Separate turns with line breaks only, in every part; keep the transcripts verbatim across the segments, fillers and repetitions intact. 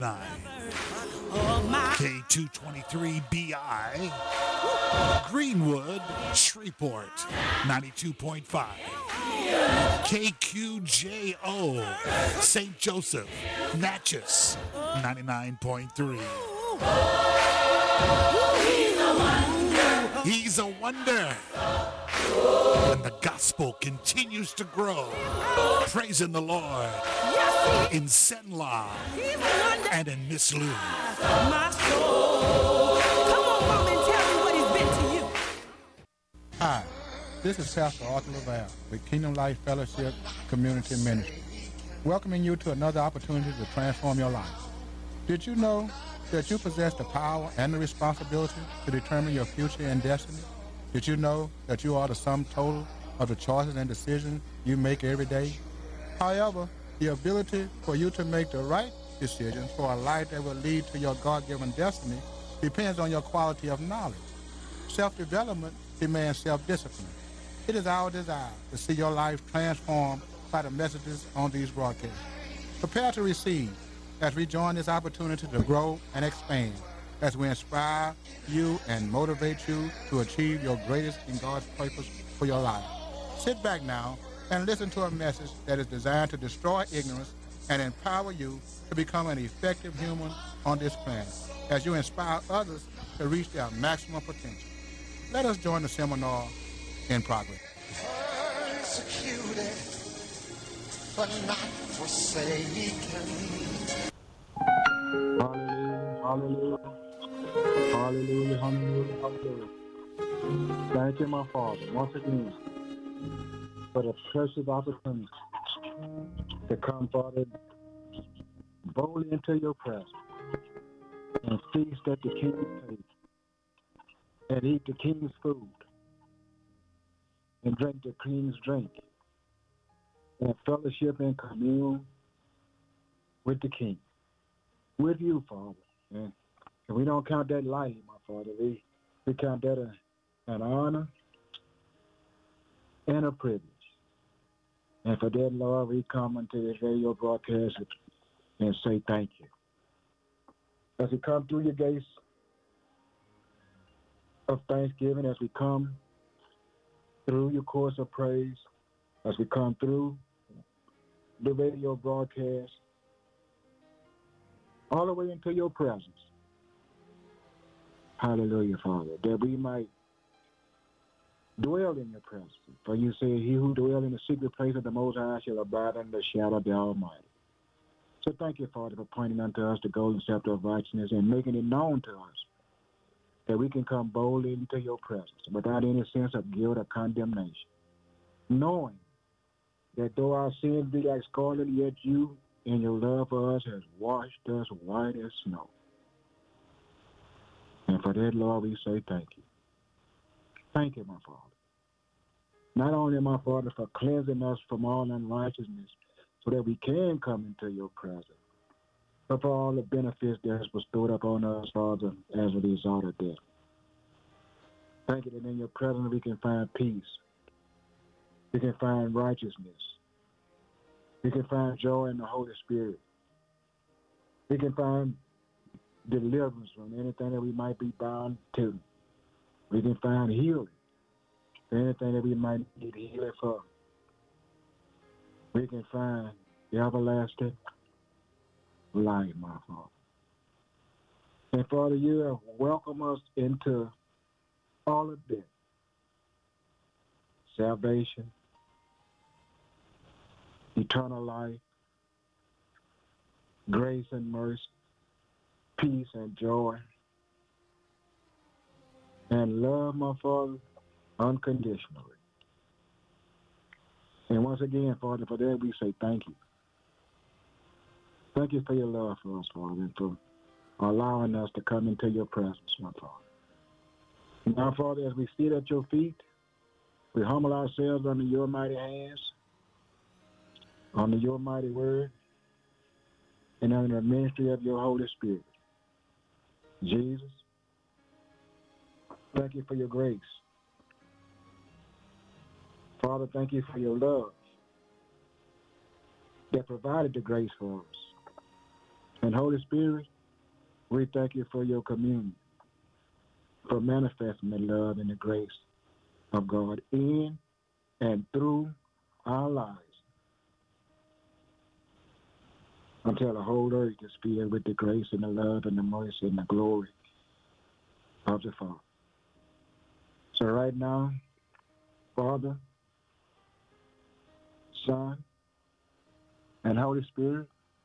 K two twenty-three B I, Greenwood, Shreveport, ninety-two point five. K Q J O, Saint Joseph, Natchez, ninety-nine point three. He's a wonder. And the gospel continues to grow. Praising the Lord in Senla and in Miss Lou. My soul. Come on, mom, and tell me what he's been to you.
Hi, this is Pastor Arthur LaValle with Kingdom Life Fellowship Community Ministry, welcoming you to another opportunity to transform your life. Did you know that you possess the power and the responsibility to determine your future and destiny? Did you know that you are the sum total of the choices and decisions you make every day? However, the ability for you to make the right decisions for a life that will lead to your God-given destiny depends on your quality of knowledge. Self-development demands self-discipline. It is our desire to see your life transformed by the messages on these broadcasts. Prepare to receive as we join this opportunity to grow and expand, as we inspire you and motivate you to achieve your greatest in God's purpose for your life. Sit back now and listen to a message that is designed to destroy ignorance and empower you to become an effective human on this planet, as you inspire others to reach their maximum potential. Let us join the seminar in progress.
Persecuted, but not forsaken.
Hallelujah, hallelujah, hallelujah, hallelujah, hallelujah. Thank you, my Father, once again, for the precious opportunity to come, Father, boldly into your presence and feast at the King's table and eat the King's food and drink the King's drink and fellowship and commune with the King, with you, Father. And we don't count that lightly, my Father. We, we count that a, an honor and a privilege. And for that, Lord, we come into this radio broadcast and say thank you. As we come through your gates of thanksgiving, as we come through your course of praise, as we come through the radio broadcast, all the way into your presence. Hallelujah, Father, that we might dwell in your presence. For you say, he who dwells in the secret place of the Most High shall abide under the shadow of the Almighty. So thank you, Father, for pointing unto us the golden scepter of righteousness and making it known to us that we can come boldly into your presence without any sense of guilt or condemnation, knowing that though our sins be like scarlet, yet you in your love for us has washed us white as snow. And for that, Lord, we say thank you. Thank you, my Father. Not only, my Father, for cleansing us from all unrighteousness so that we can come into your presence, but for all the benefits that has bestowed upon us, Father, as a result of that. Thank you that in your presence we can find peace. We can find righteousness. We can find joy in the Holy Spirit. We can find deliverance from anything that we might be bound to. We can find healing for anything that we might need healing for. We can find the everlasting life, my Father. And Father, you have welcomed us into all of that. Salvation, eternal life, grace and mercy, peace and joy, and love, my Father, unconditionally. And once again, Father, for that we say thank you. Thank you for your love for us, Father, and for allowing us to come into your presence, my Father. Now, Father, as we sit at your feet, we humble ourselves under your mighty hands, under your mighty word, and under the ministry of your Holy Spirit. Jesus, thank you for your grace. Father, thank you for your love that provided the grace for us. And Holy Spirit, we thank you for your communion, for manifesting the love and the grace of God in and through our lives until the whole earth is filled with the grace and the love and the mercy and the glory of the Father. So right now, Father, Son, and Holy Spirit,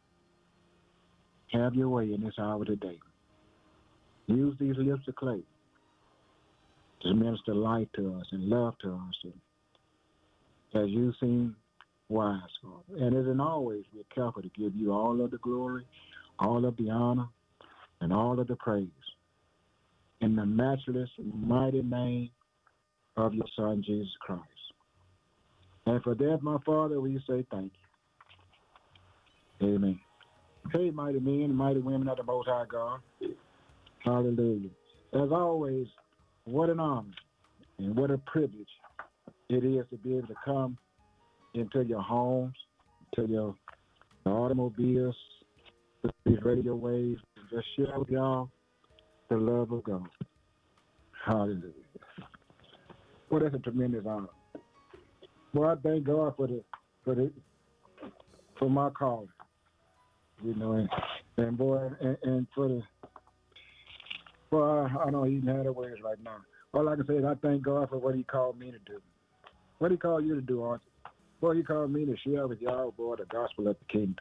have your way in this hour today. Use these lips of clay to minister light to us and love to us, and as you seem wise, Father. And as in always, we're careful to give you all of the glory, all of the honor, and all of the praise. In the matchless, mighty name of your Son, Jesus Christ. And for that, my Father, we say thank you. Amen. Hey, mighty men and mighty women of the Most High God. Hallelujah. As always, what an honor and what a privilege it is to be able to come into your homes, to your automobiles, to these radio waves, and just share with y'all the love of God. Hallelujah. Well, that's a tremendous honor. Well, I thank God for the for the for my calling, you know, and, and boy, and, and for the for I, I don't even have the words right now. All I can say is I thank God for what He called me to do. What He called you to do, Arthur? Boy, He called me to share with y'all, boy, the gospel of the kingdom.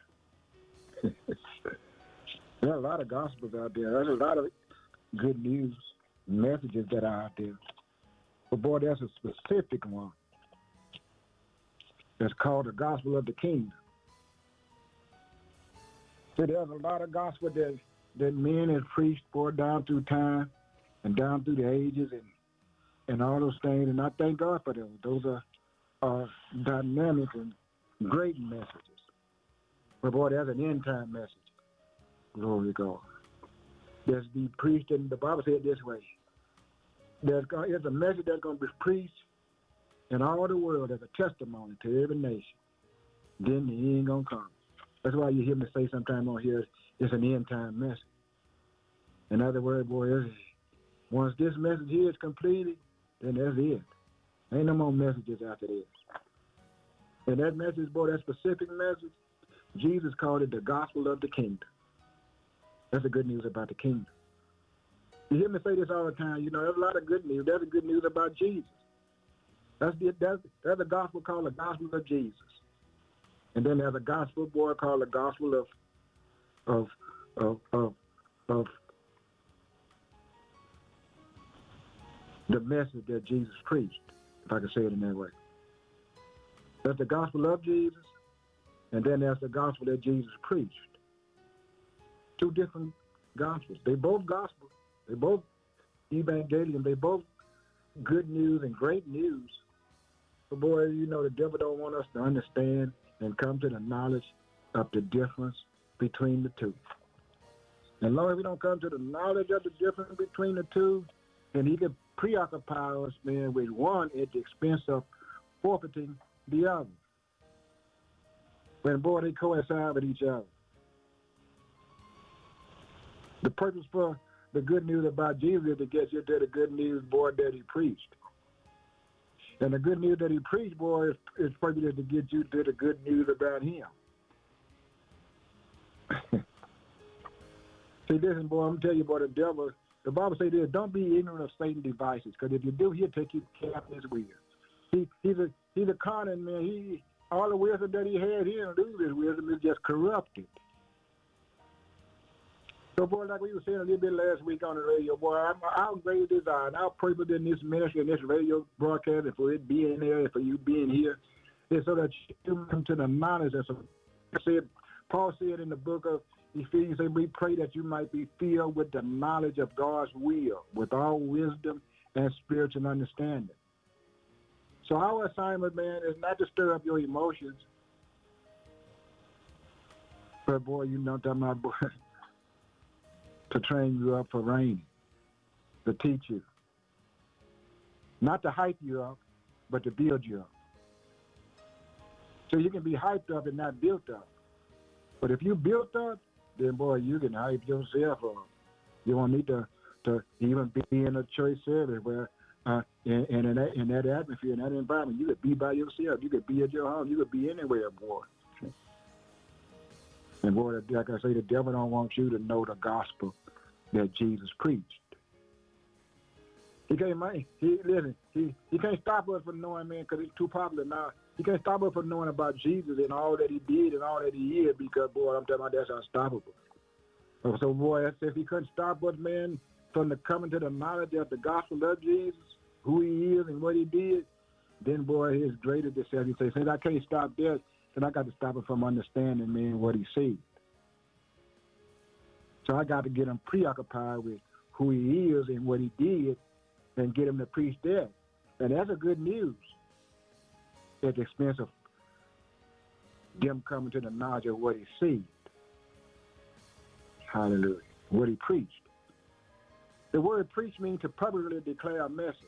There are a lot of gospels out there. There's a lot of good news messages that are out there. But boy, there's a specific one that's called the gospel of the kingdom. See, there's a lot of gospel that, that men have preached for down through time and down through the ages and, and all those things. And I thank God for those. Those are, are dynamic and great messages. But boy, there's an end time message. Glory to God. That's be preached, and the Bible said this way. There's, there's a message that's going to be preached in all the world as a testimony to every nation. Then the end going to come. That's why you hear me say sometime on here, it's an end time message. In other words, boy, once this message here is completed, then that's it. Ain't no more messages after this. And that message, boy, that specific message, Jesus called it the gospel of the kingdom. That's the good news about the kingdom. You hear me say this all the time. You know, there's a lot of good news. There's the good news about Jesus. That's the that's, that's a gospel called the gospel of Jesus. And then there's a gospel, boy, called the gospel of of of of, of the message that Jesus preached, if I can say it in that way. That's the gospel of Jesus, and then there's the gospel that Jesus preached. Two different gospels. They both gospels. They both evangelium. They both good news and great news. But boy, you know, the devil don't want us to understand and come to the knowledge of the difference between the two. And as long as we don't come to the knowledge of the difference between the two, then he can preoccupy us, man, with one at the expense of forfeiting the other. When, boy, they coincide with each other. The purpose for the good news about Jesus is to get you to the good news, boy, that he preached. And the good news that he preached, boy, is, is purpose to get you to the good news about him. See, listen, boy, I'm going to tell you, boy, the devil, the Bible says this, don't be ignorant of Satan's devices, because if you do, he'll take you captive his will. He, he's a he's a conning man. He all the wisdom that he had, he didn't lose his wisdom. It's just corrupted. So, boy, like we were saying a little bit last week on the radio, boy, I'm, our great desire, and our purpose in this ministry, in this radio broadcast, and for it being there, and for you being here, is so that you come to the knowledge. As said, Paul said in the book of Ephesians, we pray that you might be filled with the knowledge of God's will, with all wisdom and spiritual understanding. So our assignment, man, is not to stir up your emotions, but, boy, you know what I'm talking about, boy, to train you up for reigning, to teach you. Not to hype you up, but to build you up. So you can be hyped up and not built up. But if you built up, then boy, you can hype yourself up. You won't need to, to even be in a church service where, uh, and, and in, that, in that atmosphere, in that environment, you could be by yourself. You could be at your home. You could be anywhere, boy. And boy, like I say, the devil don't want you to know the gospel that Jesus preached. He can't, man, he, listen, he, he can't stop us from knowing, man, because it's too popular now. He can't stop us from knowing about Jesus and all that he did and all that he is because, boy, I'm telling you, that's unstoppable. So, boy, if he couldn't stop us, man, from the coming to the knowledge of the gospel of Jesus, who he is and what he did, then, boy, his greater deception. He says, since I can't stop there, then I got to stop him from understanding, man, what he said. So I got to get him preoccupied with who he is and what he did and get him to preach that. And that's a good news at the expense of them coming to the knowledge of what he said. Hallelujah. What he preached. The word preach means to publicly declare a message.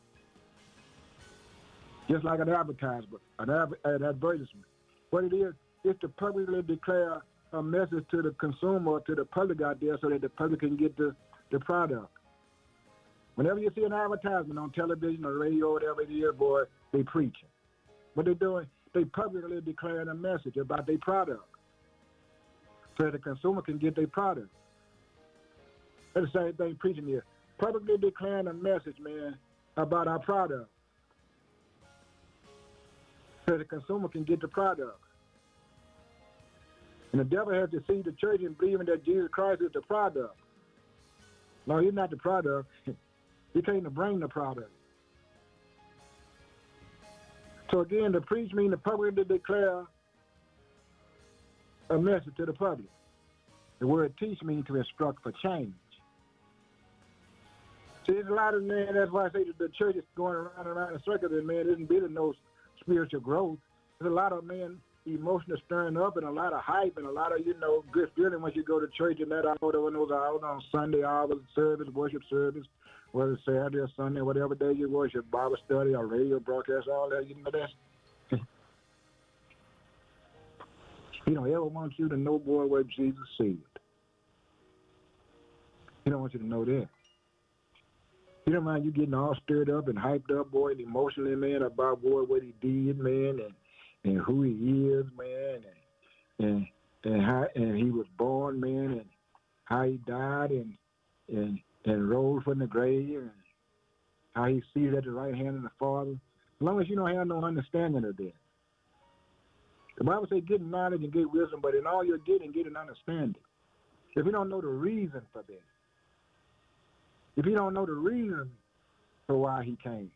Just like an advertisement, an, ad- an advertisement. What it is, is to publicly declare a message to the consumer or to the public out there so that the public can get the, the product. Whenever you see an advertisement on television or radio or whatever it is, boy, they preaching. What they're doing, they publicly declaring a message about their product so that the consumer can get their product. That's the same thing preaching here. Publicly declaring a message, man, about our product so the consumer can get the product. And the devil has to see the church and believing that Jesus Christ is the product. No, he's not the product. He came to bring the product. So again, to preach means to publicly declare a message to the public. The word teach means to instruct for change. See, there's a lot of, man, that's why I say that the church is going around and around in circles, and, man, isn't really no spiritual growth. There's a lot of, man, emotional stirring up and a lot of hype and a lot of, you know, good feeling once you go to church and that all those hours on Sunday hours, service, worship service, whether it's Saturday or Sunday, whatever day you worship, Bible study or radio broadcast, all that, you know, that's, he don't ever want you to know, boy, what Jesus said. He don't want you to know that. He don't mind you getting all stirred up and hyped up, boy, and emotionally, man, about, boy, what he did, man, and and who he is, man, and and and how and he was born, man, and how he died and and and rose from the grave, and how he seated at the right hand of the Father. As long as you don't have no understanding of that. The Bible says get knowledge and get wisdom, but in all you're getting, get an understanding. If you don't know the reason for that, if you don't know the reason for why he came,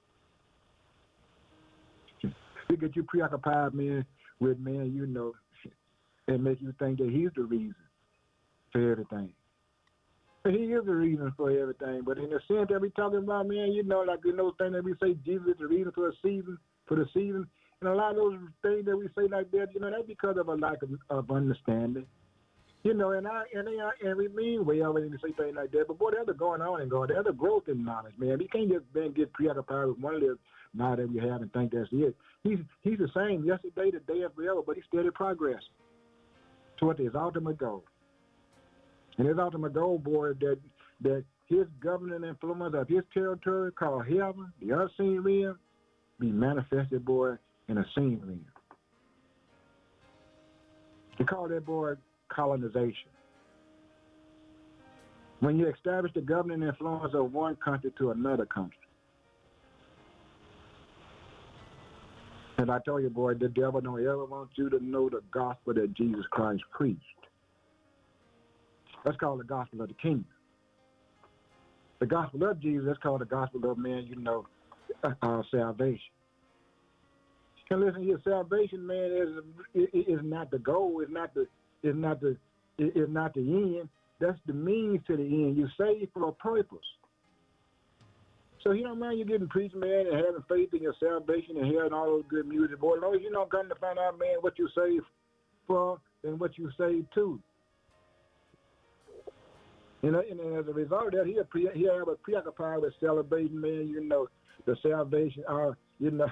he get you preoccupied, man, with, man, you know, and make you think that he's the reason for everything. But he is the reason for everything. But in the sense that we're talking about, man, you know, like in those things that we say Jesus is the reason for a season, for the season, and a lot of those things that we say like that, you know, that's because of a lack of, of understanding. You know, and I and, I, and we mean well when we say things like that, but boy, there's a going on and going. There's a growth in knowledge, man. We can't just man, get preoccupied with one little knowledge that we have and think that's it. He's he's the same yesterday, today, and forever, but he's steady progress toward his ultimate goal. And his ultimate goal, boy, that that his governing influence of his territory called heaven, the unseen realm, be manifested, boy, in a seen realm. They call that, boy, colonization. When you establish the governing influence of one country to another country. And I told you, boy, the devil don't ever want you to know the gospel that Jesus Christ preached. That's called the gospel of the kingdom. The gospel of Jesus, that's called the gospel of, man, you know, uh, salvation. And listen, your salvation, man, is is not the goal. It's not the is not the is not the end. That's the means to the end. You're saved for a purpose. So you don't mind you getting preached, man, and having faith in your salvation and hearing all those good music, boy. As long as you don't come to find out, man, what you're saved for and what you're saved to. You know, and as a result of that, he'll, pre- he'll have a preoccupied with celebrating, man, you know, the salvation, or, you know,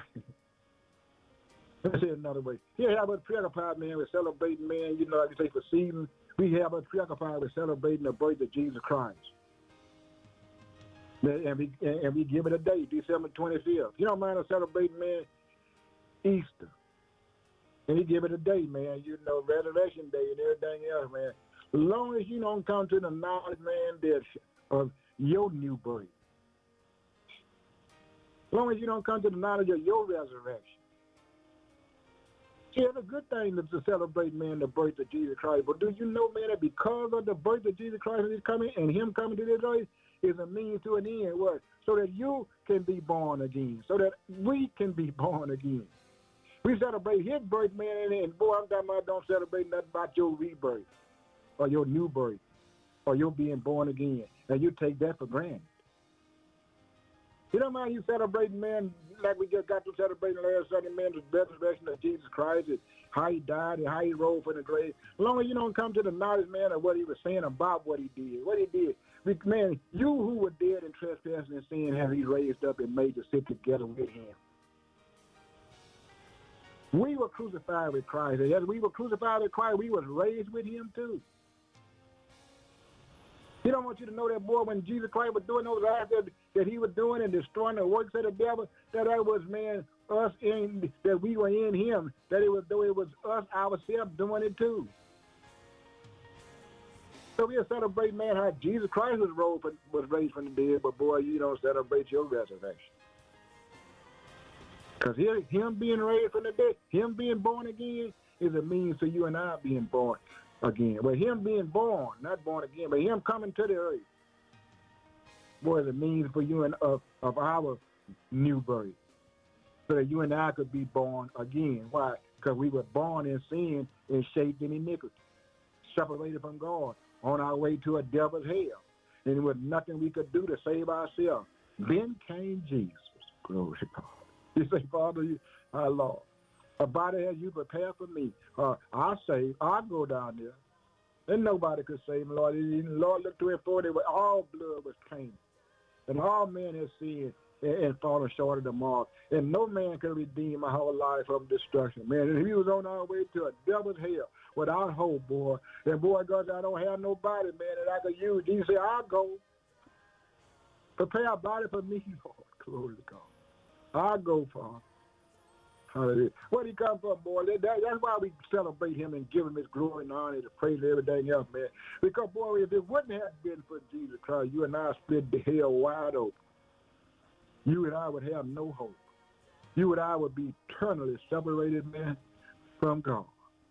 let's say it another way. He'll have a preoccupied, man, with celebrating, man, you know, like you say, for season, We have us preoccupied with celebrating the birth of Jesus Christ. And we, and we give it a date, December twenty-fifth. You don't mind us celebrating, man, Easter. And you give it a date, man, you know, Resurrection Day and everything else, man. As long as you don't come to the knowledge, man, that of your new birth. As long as you don't come to the knowledge of your resurrection. See, it's a good thing to, to celebrate, man, the birth of Jesus Christ. But do you know, man, that because of the birth of Jesus Christ and his coming and him coming to this earth is a means to an end, what? So that you can be born again. So that we can be born again. We celebrate his birth, man, and, and boy, I'm talking about don't celebrate nothing about your rebirth or your new birth or your being born again. And you take that for granted. You don't mind you celebrating, man, like we just got to celebrating last Sunday, man, the resurrection of Jesus Christ, and how he died and how he rose from the grave. As long as you don't come to the knowledge, man, of what he was saying about what he did, what he did. Man, you who were dead in trespassing and sin, have he raised up and made to sit together with him. We were crucified with Christ. As we were crucified with Christ, we was raised with him too. He don't want you to know that, boy, when Jesus Christ was doing those acts that, that he was doing and destroying the works of the devil, that that was, man, us in, that we were in him, that it was, though it was us ourselves doing it too. So we'll celebrate, man, how Jesus Christ was, rose, was raised from the dead, but, boy, you don't celebrate your resurrection. Because him being raised from the dead, him being born again, is a means to you and I being born again. But him being born, not born again, but him coming to the earth, boy, is a means for you and of, of our new birth, so that you and I could be born again. Why? Because we were born in sin and shaped in iniquity, separated from God, on our way to a devil's hell. And there was nothing we could do to save ourselves. Then came Jesus. Glory to God. You say, Father, you, our Lord, a body has you prepared for me. Uh, I'll save. I'll go down there. And nobody could save me, Lord. The Lord looked to it for it. All blood was tainted. And all men have sinned and, and fallen short of the mark. And no man could redeem my whole life from destruction. Man, if he was on our way to a devil's hell without hope, boy. And boy, God, I don't have nobody, man, that I could use. Jesus said, I'll go. Prepare a body for me, Lord. Glory to God. I'll go, Father. Hallelujah. Where did he come from, boy? That, that's why we celebrate him and give him his glory and honor, to praise everything else, man. Because, boy, if it wouldn't have been for Jesus Christ, you and I split the hell wide open. You and I would have no hope. You and I would be eternally separated, man, from God.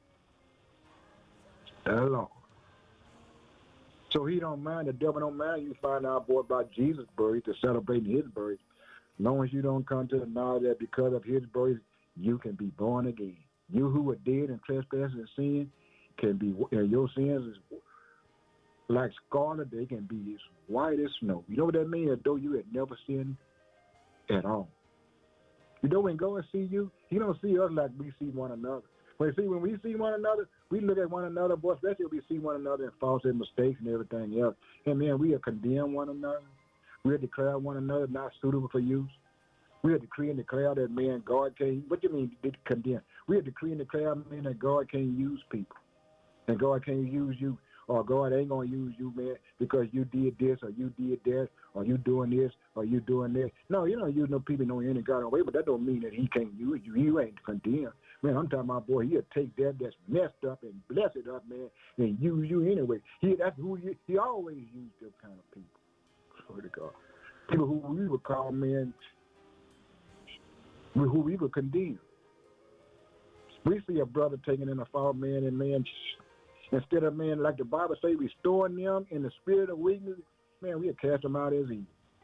That's Lord. So he don't mind, the devil don't mind you find out, boy, about Jesus' birth, to celebrating his birth. As long as you don't come to the knowledge that because of his birth, you can be born again. You who were dead in trespass and sin can be, and your sins is like scarlet, they can be as white as snow. You know what that means? As though you had never sinned at all. You know, when God see you, he don't see us like we see one another. But see, when we see one another, we look at one another, boy, especially if we see one another and faults and mistakes and everything else. And man, we condemn one another. We'll declare one another not suitable for use. We'll decree and declare that, man, God can't, what do you mean condemn? We'll decree and declare, man, that God can't use people. And God can't use you, or God ain't going to use you, man, because you did this, or you did that, or you doing this, or you doing that. No, you don't use no people no any God away, but that don't mean that he can't use you. You ain't condemned. Man, I'm talking about, boy, he'll take that that's messed up and bless it up, man, and use you anyway. He, that's who he, he always used them kind of people. Glory to God. People who we would call, man, who we would condemn. We see a brother taking in a fault, man, and man, instead of, man, like the Bible say, restoring them in the spirit of weakness, man, we'll cast them out as evil.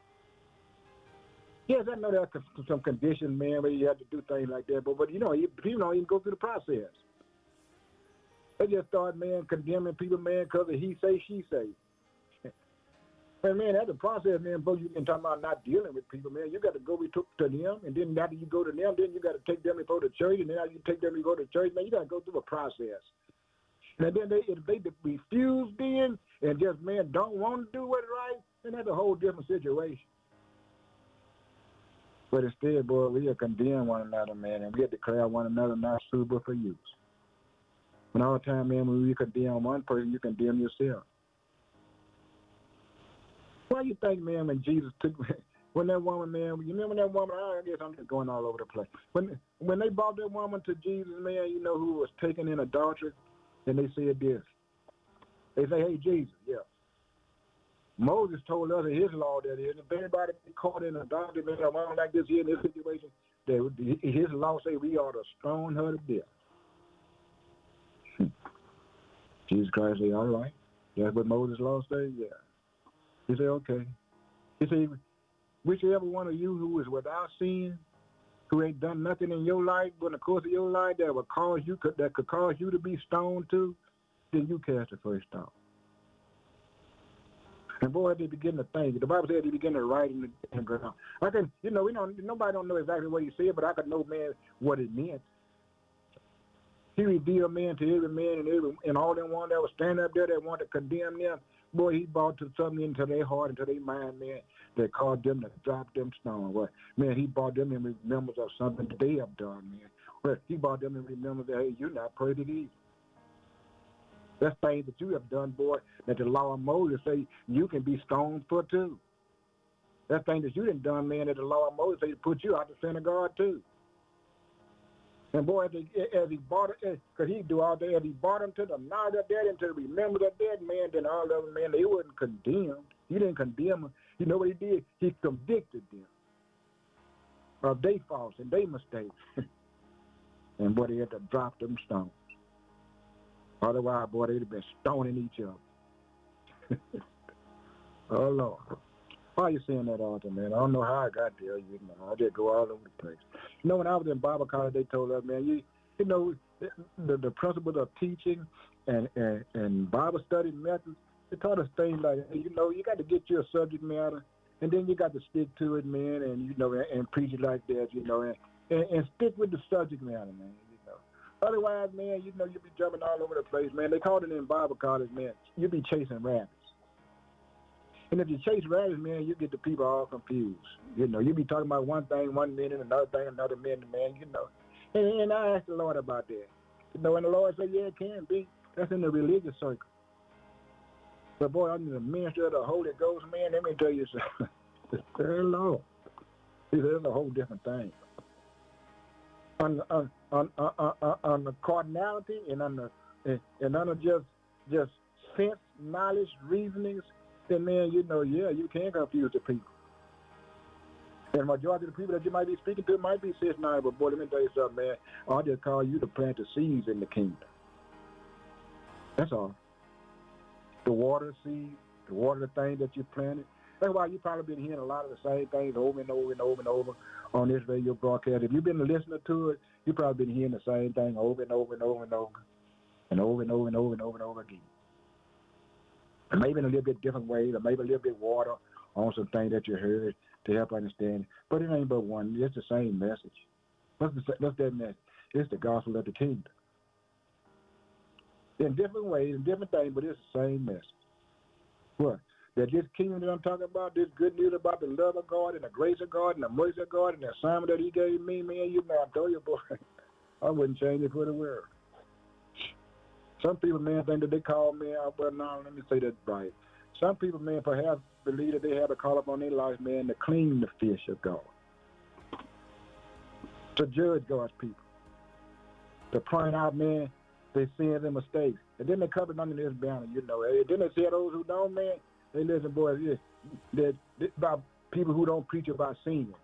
Yes, I know there are some conditions, man, where you have to do things like that, but, but you know, people don't even go through the process. They just start, man, condemning people, man, because of he say, she say. And, man, that's the process, man, bro. You can talk about not dealing with people, man. You got to go to them, and then after you go to them, then you got to take them before the church, and then after you take them before the church, man, you got to go through a process. And then they, if they refuse then and just, man, don't want to do what's right, then that's a whole different situation. But instead, boy, we are condemn one another, man, and we have declare one another not suitable for use. And all the time, man, when you condemn one person, you condemn yourself. Why you think, man, when Jesus took, when that woman, man, you remember that woman, I guess I'm just going all over the place. When when they brought that woman to Jesus, man, you know, who was taken in adultery, and they said this. They say, hey, Jesus, yeah. Moses told us in his law that if anybody be caught in adultery, man, a woman like this here in this situation, that his law say we ought to stone her to death. Jesus Christ said, all right. That's what Moses' law say? Yeah. He said, okay. He said, whichever one of you who is without sin, who ain't done nothing in your life, but in the course of your life that would cause you, that could cause you to be stoned too, then you cast the first stone. And boy, they begin to think. The Bible said they begin to write in the, in the ground. I can, you know, we don't. Nobody don't know exactly what he said, but I could know, man, what it meant. He revealed, man, to every man and every and all them one that was standing up there that wanted to condemn them. Boy, he brought to something into their heart, into their mind, man, that caused them to drop them stones. What, man, he brought them in remembrance of something that they have done, man. Well, he brought them in remembrance that, hey, you're not perfect either. That's things that you have done, boy, that the law of Moses say you can be stoned for too. That's things that you done done, man, that the law of Moses say put you out the synagogue too. And boy, as he, as he brought it, because he do all that, as he brought them to the knowledge of that and to remember that dead man, then all of them, man, they wasn't condemned. He didn't condemn them. You know what he did? He convicted them of their faults and their mistakes. And boy, they had to drop them stones. Otherwise, boy, they'd have been stoning each other. Oh, Lord. Why are you saying that all the time, man? I don't know how I got there. You know, I just go all over the place. You know, when I was in Bible college, they told us, man, you you know, the, the principles of teaching and, and, and Bible study methods, they taught us things like, you know, you got to get your subject matter, and then you got to stick to it, man, and, you know, and, and preach it like that, you know, and, and, and stick with the subject matter, man. Otherwise, man, you know, you'll be jumping all over the place, man. They called it in Bible college, man, you'll be chasing rabbits. And if you chase rabbits, man, you get the people all confused. You know, you be talking about one thing one minute, another thing another minute, man, you know. And, and I asked the Lord about that. You know, and the Lord said, yeah, it can be. That's in the religious circle. But, boy, I'm the minister of the Holy Ghost, man, let me tell you something. Dear Lord. He said, it's a whole different thing. On, on, on, on, on, on the cardinality and on the and on the just just sense, knowledge, reasonings, then man, you know, yeah, you can confuse the people. And majority of the people that you might be speaking to might be six nine, but boy, let me tell you something, man. I'll just call you to plant the seeds in the kingdom. That's all. The water seed, the water the thing that you planted. That's why you probably been hearing a lot of the same things over and over and over and over on this radio broadcast. If you've been listening to it, you've probably been hearing the same thing over and over and over and over and over and over and over and over and over again. And maybe in a little bit different ways, or maybe a little bit water on some things that you heard to help understand. But it ain't but one. It's the same message. What's, the, what's that message? It's the gospel of the kingdom. In different ways, in different things, but it's the same message. What? That this kingdom that I'm talking about, this good news about the love of God and the grace of God and the mercy of God and the assignment that he gave me, man, you know, I told you, boy, I wouldn't change it for the world. Some people, man, think that they call me out, but no, let me say that right. Some people, man, perhaps believe that they have a call upon their life, man, to clean the fish of God, to judge God's people, to point out, man, their sins and mistakes. And then they cover under this banner, you know. And then they say those who don't, man, they listen, boys, yeah, that about people who don't preach about sin.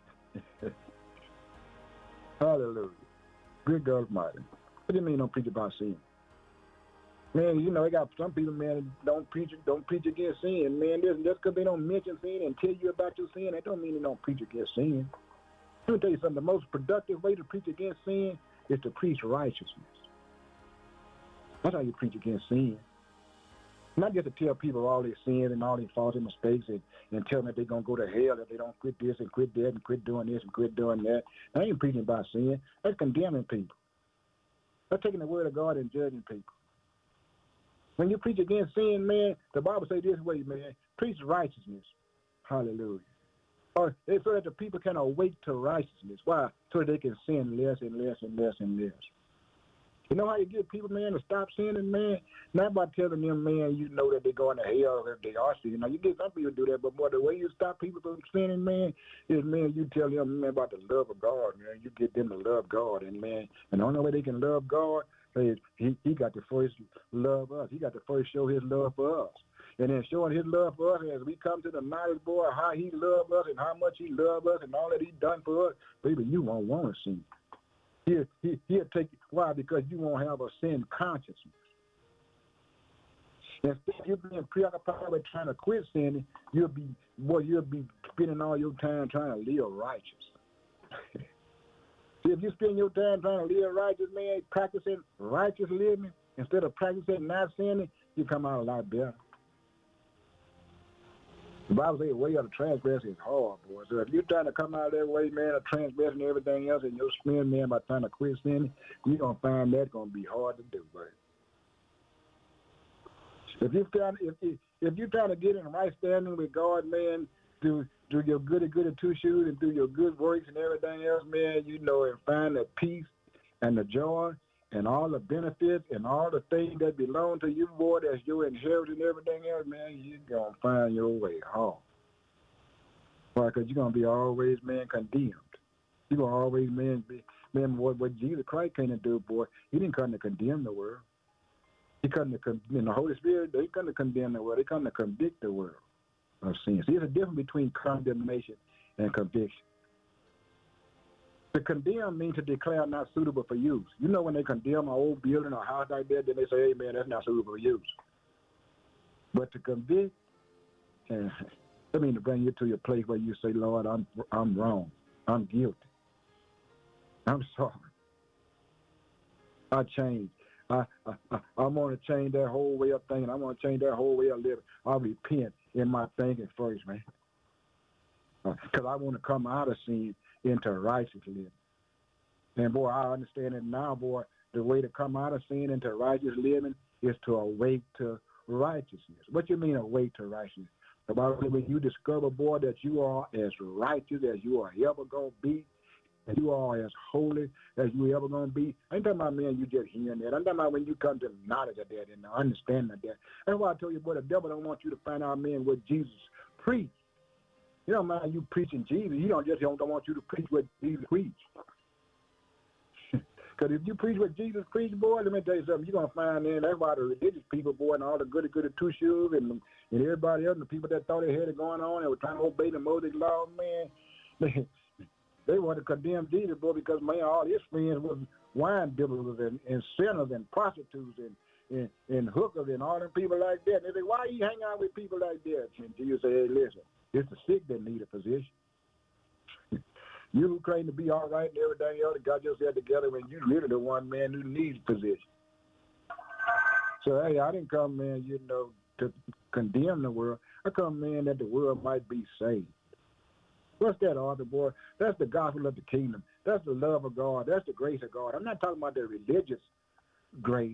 Hallelujah. Good God Almighty. What do you mean don't preach about sin? Man, you know, they got some people, man, don't preach don't preach against sin. Man, just because they don't mention sin and tell you about your sin, that don't mean they don't preach against sin. Let me tell you something. The most productive way to preach against sin is to preach righteousness. That's how you preach against sin. Not just to tell people all their sins and all their faults and mistakes and, and tell them that they're going to go to hell if they don't quit this and quit that and quit doing this and quit doing that. I ain't preaching about sin. That's condemning people. That's taking the word of God and judging people. When you preach against sin, man, the Bible says this way, man, preach righteousness. Hallelujah. Or so that the people can awake to righteousness. Why? So they can sin less and less and less and less. You know how you get people, man, to stop sinning, man? Not by telling them, man, you know that they're going to hell if they are sinning. Now, you get some people do that, but boy, the way you stop people from sinning, man, is, man, you tell them, man, about the love of God, man. You get them to love God, and, man, and the only way they can love God is he, he got to first love us. He got to first show his love for us. And then showing his love for us as we come to the knowledge, boy, how he loved us and how much he loved us and all that he done for us, baby, you won't want to sin. He'll, he, he'll take you. Why? Because you won't have a sin consciousness. Instead of you being preoccupied with trying to quit sinning, you'll be, boy, you'll be spending all your time trying to live righteous. See, if you spend your time trying to live righteous, man, practicing righteous living instead of practicing not sinning, you come out a lot better. The Bible says the way of the transgressor is hard, boy. So if you're trying to come out that way, man, of transgressing everything else, and you're spending, man, by trying to quit sinning, you're going to find that's going to be hard to do, buddy. If you're trying, if, if, if you're trying to get in right standing with God, man, through, through your goody goody two shoes and through your good works and everything else, man, you know, and find the peace and the joy and all the benefits and all the things that belong to you, boy, that's your inheritance and everything else, man, you're going to find your way home. Why? Because you're going to be always, man, condemned. You're going to always, man, be, man, what, what Jesus Christ came to do, boy, he didn't come to condemn the world. He come to, con- in the Holy Spirit, they come to condemn the world. They come to convict the world of sin. See, there's a difference between condemnation and conviction. To condemn means to declare not suitable for use. You know when they condemn an old building or house like that, then they say, hey, man, that's not suitable for use. But to convict, and I mean to bring you to your place where you say, Lord, I'm I'm wrong. I'm guilty. I'm sorry. I changed. I, I, I, I'm going to change that whole way of thinking. I'm going to change that whole way of living. I repent in my thinking first, man. Because uh, I want to come out of sin into righteous living. And, boy, I understand it now, boy. The way to come out of sin into righteous living is to awake to righteousness. What you mean awake to righteousness? The Bible says when you discover, boy, that you are as righteous as you are ever going to be, and you are as holy as you ever going to be. I ain't talking about, man, you just hearing that. I'm talking about when you come to the knowledge of that and the understanding of that. That's why I told you, boy, the devil don't want you to find out, man, what Jesus preached. You don't mind you preaching Jesus. He don't just don't want you to preach what Jesus preached. Because if you preach what Jesus preached, boy, let me tell you something. You're going to find, man, that's why the religious people, boy, and all the goody goody two shoes and, and everybody else, and the people that thought they had it going on and were trying to obey the Mosaic law, man, they, they want to condemn Jesus, boy, because, man, all his friends was wine bibblers and, and sinners and prostitutes and, and, and hookers and all them people like that. And they say, why you hang out with people like that? And Jesus say, hey, listen, it's the sick that need a physician. You who claim to be all right and everything else, got yourself together when you really the one, man, who needs physician. So, hey, I didn't come, man, you know, to condemn the world. I come, man, that the world might be saved. What's that, Arthur, boy? That's the gospel of the kingdom. That's the love of God. That's the grace of God. I'm not talking about the religious grace.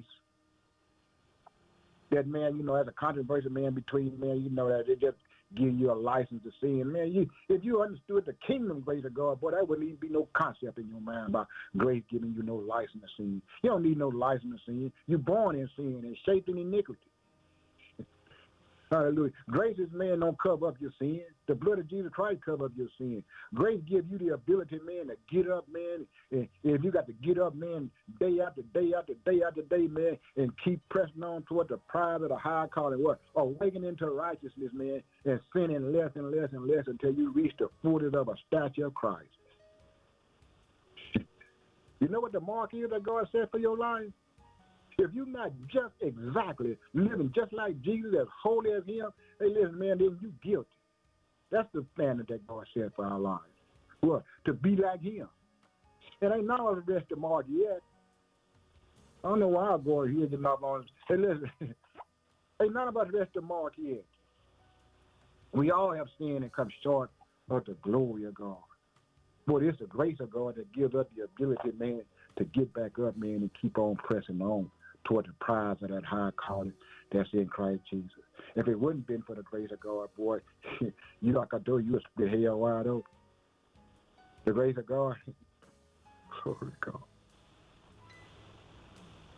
That, man, you know, as a controversy, man, between, man, you know, that it just give you a license to sin. Man, you if you understood the kingdom grace of God, boy, that wouldn't even be no concept in your mind about grace giving you no license to sin. You don't need no license to sin. You're born in sin and shaped in iniquity. Hallelujah. Grace is, man, don't cover up your sin. The blood of Jesus Christ cover up your sin. Grace gives you the ability, man, to get up, man. And if you got to get up, man, day after day after day after day, man, and keep pressing on toward the prize of the high calling, what? Awakening to righteousness, man, and sinning less and less and less until you reach the fullness of a statue of Christ. You know what the mark is that God said for your life? If you're not just exactly living just like Jesus, as holy as him, hey, listen, man, then you guilty. That's the standard that God set for our lives. What? To be like him. It ain't none of us reached the mark yet. I don't know why I'm going here getting up on. Hey, listen, ain't none of us reached the mark yet. We all have sinned and come short of the glory of God. Boy, it's the grace of God that gives us the ability, man, to get back up, man, and keep on pressing on toward the prize of that high calling that's in Christ Jesus. If it wouldn't been for the grace of God, boy, you like I do, you would split hell wide open. The grace of God, glory to God.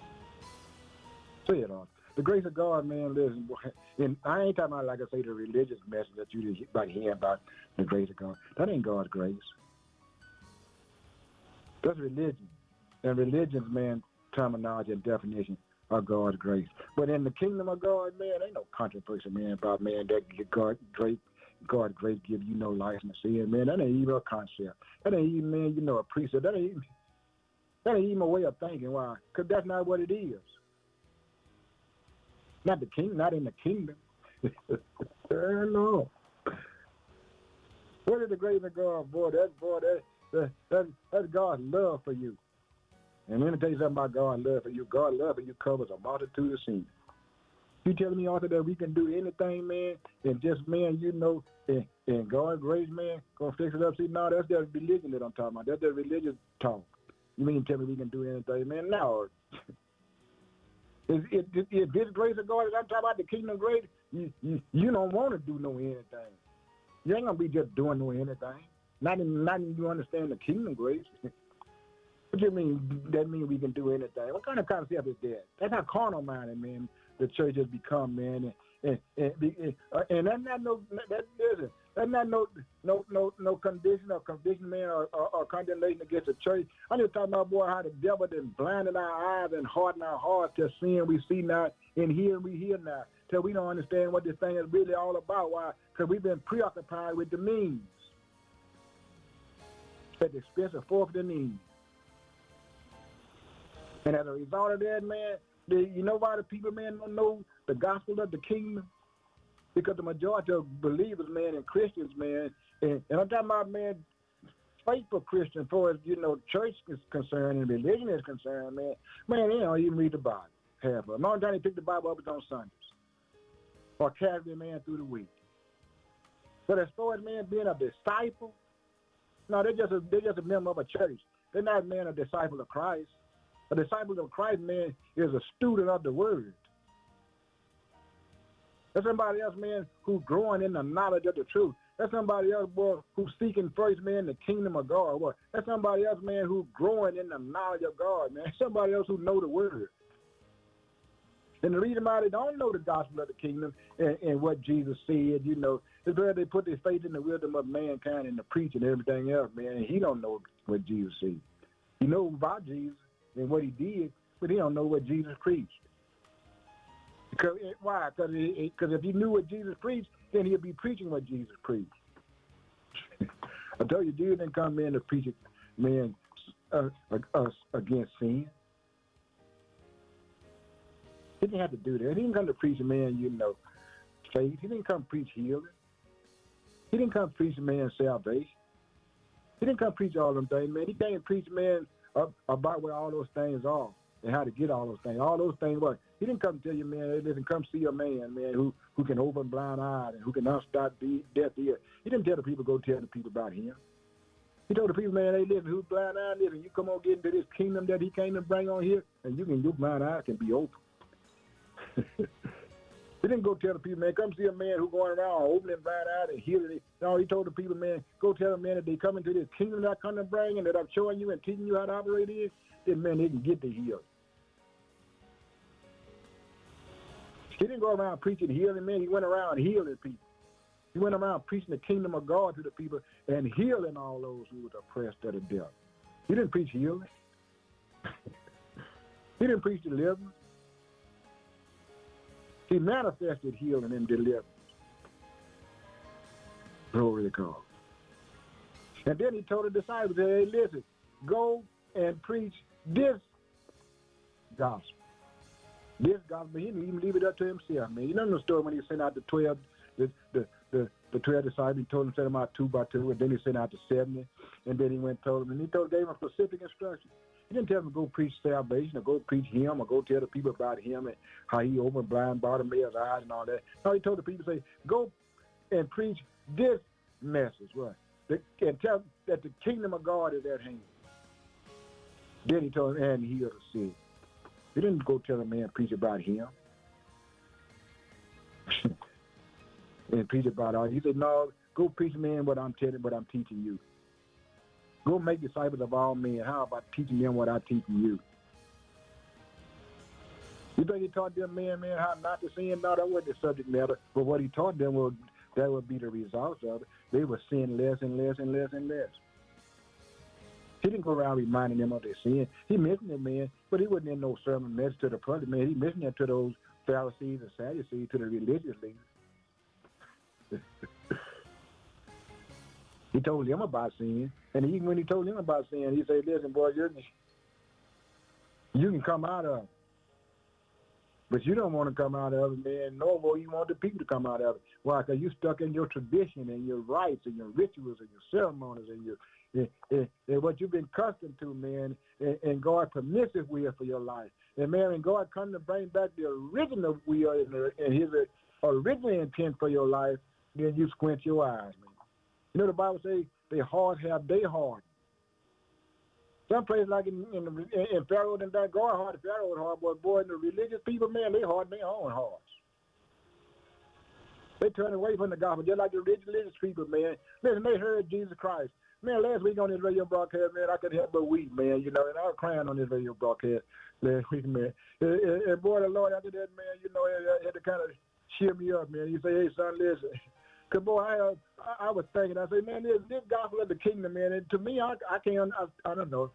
Say it all. The grace of God, man, listen, and I ain't talking about, like I say, the religious message that you just like hear about the grace of God. That ain't God's grace. That's religion. And religion's, man, terminology and definition of God's grace. But in the kingdom of God, man, ain't no controversy, man, about, man, that God grace, God's grace give you no license to sin, man. That ain't even a concept. That ain't even, man, you know, a precept. That ain't even, that ain't even a way of thinking. Why? Because that's not what it is. Not the king, not in the kingdom. No. What is the grace of God, boy? That boy, that, that, that that's God's love for you. And let me tell you something about God's love for you. God's love for you covers a multitude of sins. You telling me, Arthur, that we can do anything, man, and just, man, you know, and, and God's grace, man, gonna fix it up? See, no, that's just religion that I'm talking about. That's the religious talk. You mean tell me we can do anything, man? No. If, if, if this grace of God is, I'm talking about the kingdom of grace, you, you, you don't want to do no anything. You ain't going to be just doing no anything. Not even, not even you understand the kingdom of grace. What do you mean that mean we can do anything? What kind of concept is that? That's how carnal minded, man, the church has become, man. And and, and, uh, and that's not no that isn't that's not no no no no condition or conviction, man, or, or, or condemnation against the church. I'm just talking about, boy, how the devil then blinded our eyes and hardened our hearts to sin we see now and hear we hear now, till we don't understand what this thing is really all about. Why? Because we've been preoccupied with the means at the expense of forfeiting the means. And as a result of that, man, the, you know why the people, man, don't know the gospel of the kingdom? Because the majority of believers, man, and Christians, man, and, and I'm talking about, man, faithful Christians, as far as, you know, church is concerned and religion is concerned, man, man, they don't even read the Bible, half of them. The only time they pick the Bible up is on Sundays or carry the man through the week. But as far as, man, being a disciple, no, they're just a, they're just a member of a church. They're not, man, a disciple of Christ. A disciple of Christ, man, is a student of the word. That's somebody else, man, who's growing in the knowledge of the truth. That's somebody else, boy, who's seeking first, man, the kingdom of God. Boy. That's somebody else, man, who's growing in the knowledge of God, man. Somebody else who know the word. And the reason why they don't know the gospel of the kingdom and, and what Jesus said, you know, is because they put their faith in the wisdom of mankind and the preaching and everything else, man. And he don't know what Jesus said. He knows about Jesus and what he did, but he don't know what Jesus preached. Because, why? Because if he knew what Jesus preached, then he'd be preaching what Jesus preached. I told you, Jesus didn't come in to preach it, man, uh, uh, against sin. He didn't have to do that. He didn't come to preach, man, you know, faith. He didn't come preach healing. He didn't come preach, man, salvation. He didn't come preach all them things, man. He came preach, man, about what all those things are and how to get all those things. All those things, what? He didn't come tell you, man, hey, listen, come see a man, man, who, who can open blind eyes and who can unstop deaf ear. He didn't tell the people, go tell the people about him. He told the people, man, hey, listen, who's blind eyes, listen, you come on get into this kingdom that he came to bring on here, and you can, your blind eyes can be open. He didn't go tell the people, man, come see a man who's going around opening blind eyes and healing it. No, he told the people, man, go tell them, man, that they come into this kingdom that I come to bring and that I'm showing you and teaching you how to operate in, then, man, they can get the healing. He didn't go around preaching healing, man. He went around healing people. He went around preaching the kingdom of God to the people and healing all those who were oppressed of the devil. He didn't preach healing. He didn't preach deliverance. He manifested healing and deliverance. Glory to God. And then he told the disciples, hey, listen, go and preach this gospel. This gospel, he didn't even leave it up to himself, man. You know the story when he sent out the twelve, the the the, the twelve disciples, he told them to send them out two by two, and then he sent out the seventy, and then he went and told them, and he told gave them specific instructions. He didn't tell them to go preach salvation or go preach him or go tell the people about him and how he opened blind Bartimaeus' eyes and all that. No, he told the people, say, go and preach this message, right? The, and tell them that the kingdom of God is at hand. Then he told them, and heal the sick. He didn't go tell a man preach about him. And preach about all. He said, no, go preach, man, what I'm telling, what I'm teaching you. Go make disciples of all men. How about teaching them what I'm teaching you? You think he taught them men, man, how not to sin? No, that wasn't the subject matter. But what he taught them was that would be the results of it. They would sin less and less and less and less. He didn't go around reminding them of their sin. He mentioned it, man, but he wasn't in no sermon message to the public, man. He mentioned it to those Pharisees and Sadducees, to the religious leaders. He told them about sin, and even when he told them about sin, he said, listen, boy, you're, you can come out of it. But you don't want to come out of it, man, nor will you want the people to come out of it. Why? Because you're stuck in your tradition and your rites and your rituals and your ceremonies and your and, and, and what you've been accustomed to, man, and, and God's permissive will for your life. And, man, and God come to bring back the original will and, the, and his original intent for your life, then you squint your eyes, man. You know the Bible says they heart have they heart. Some places like in, in, in Pharaoh and that God hard, Pharaoh was hard, but boy, in the religious people, man, they hard their own hearts. They turn away from the gospel, just like the religious people, man. Listen, they heard Jesus Christ. Man, last week on this radio broadcast, man, I couldn't help but weep, man, you know, and I was crying on this radio broadcast last week, man. And, and, and boy, the Lord, after that, man, you know, it had to kind of cheer me up, man. You say, hey, son, listen. Because, boy, I, uh, I I was thinking, I said, man, this, this gospel of the kingdom, man, and to me, I, I can't, I, I don't know.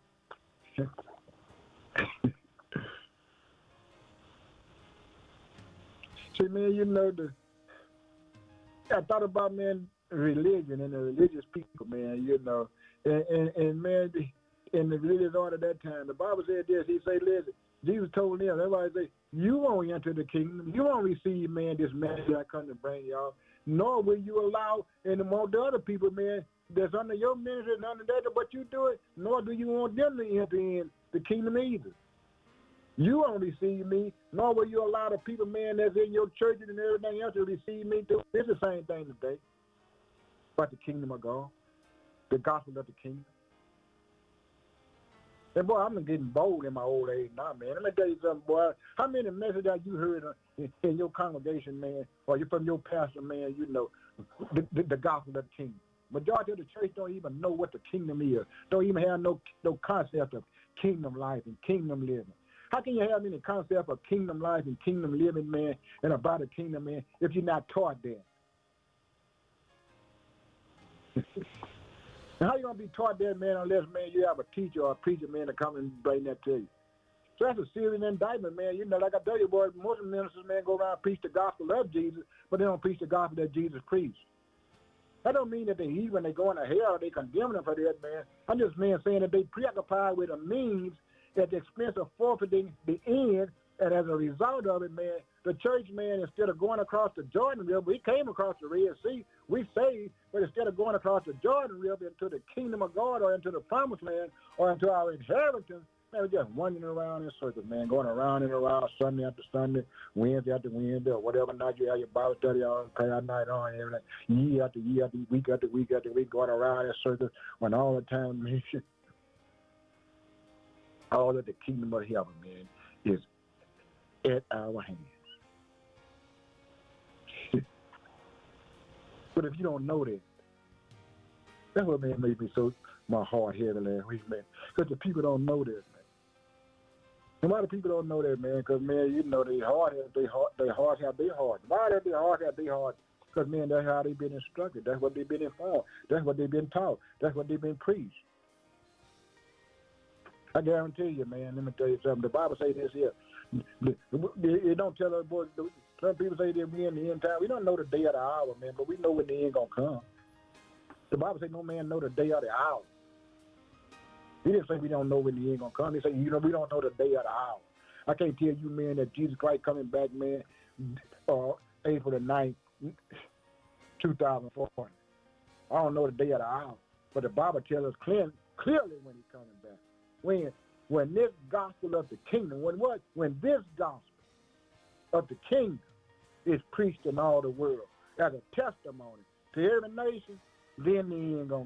See, man, you know, the I thought about, man, religion and the religious people, man, you know, and, and, and man, the, in the religious order at that time, the Bible said this, he said, listen, Jesus told them, everybody say, you won't enter the kingdom, you won't receive, man, this message I come to bring y'all, nor will you allow, and among the other people, man, that's under your ministry and under that, but you do it, nor do you want them to enter in the kingdom either. You won't receive me, nor will you allow the people, man, that's in your churches and everything else to receive me too. It's the same thing today. But the kingdom of God, the gospel of the kingdom. And boy, I'm getting bold in my old age now, man. Let me tell you something, boy. How many messages that you heard in, in your congregation, man, or you from your pastor, man, you know, the, the, the gospel of the kingdom. Majority of the church don't even know what the kingdom is. Don't even have no no concept of kingdom life and kingdom living. How can you have any concept of kingdom life and kingdom living, man, and about the kingdom, man, if you're not taught that? And how you going to be taught that, man, unless, man, you have a teacher or a preacher, man, to come and bring that to you? So that's a serious indictment, man. You know, like I tell you, boy, most ministers, man, go around and preach the gospel of Jesus, but they don't preach the gospel that Jesus preached. That don't mean that they eat when they go into hell, they condemn them for that, man. I'm just, man, saying that they preoccupied with a means at the expense of forfeiting the end, and as a result of it, man, the church, man, instead of going across the Jordan River, we came across the Red Sea, we saved, but instead of going across the Jordan River into the kingdom of God or into the promised land or into our inheritance, man, we're just wandering around in circles, man, going around and around Sunday after Sunday, Wednesday after Wednesday, or whatever night you have your Bible study on, prayer night on, everything, year after year after week after week after week, going around in circles when all the time, man, all of the kingdom of heaven, man, is at our hands. But if you don't know that, that's what, man, made me so my heart heavy last week, man. Because the people don't know that, man. A lot of people don't know that, man, because, man, you know, they heart have they heart, they heart have their heart. Why have their heart have their heart? Because, man, that's how they've been instructed. That's what they've been informed. That's what they've been taught. That's what they've been preached. I guarantee you, man, let me tell you something. The Bible says this here. It don't tell us, boy, some people say that we in the end time. We don't know the day or the hour, man, but we know when the end going to come. The Bible says no man know the day or the hour. He didn't say we don't know when the end going to come. He said, you know, we don't know the day or the hour. I can't tell you, man, that Jesus Christ coming back, man, uh, April the ninth, two thousand four. I don't know the day or the hour, but the Bible tells us clear, clearly when he's coming back. When when this gospel of the kingdom, when what? When this gospel of the kingdom is preached in all the world as a testimony to every nation, then the end gonna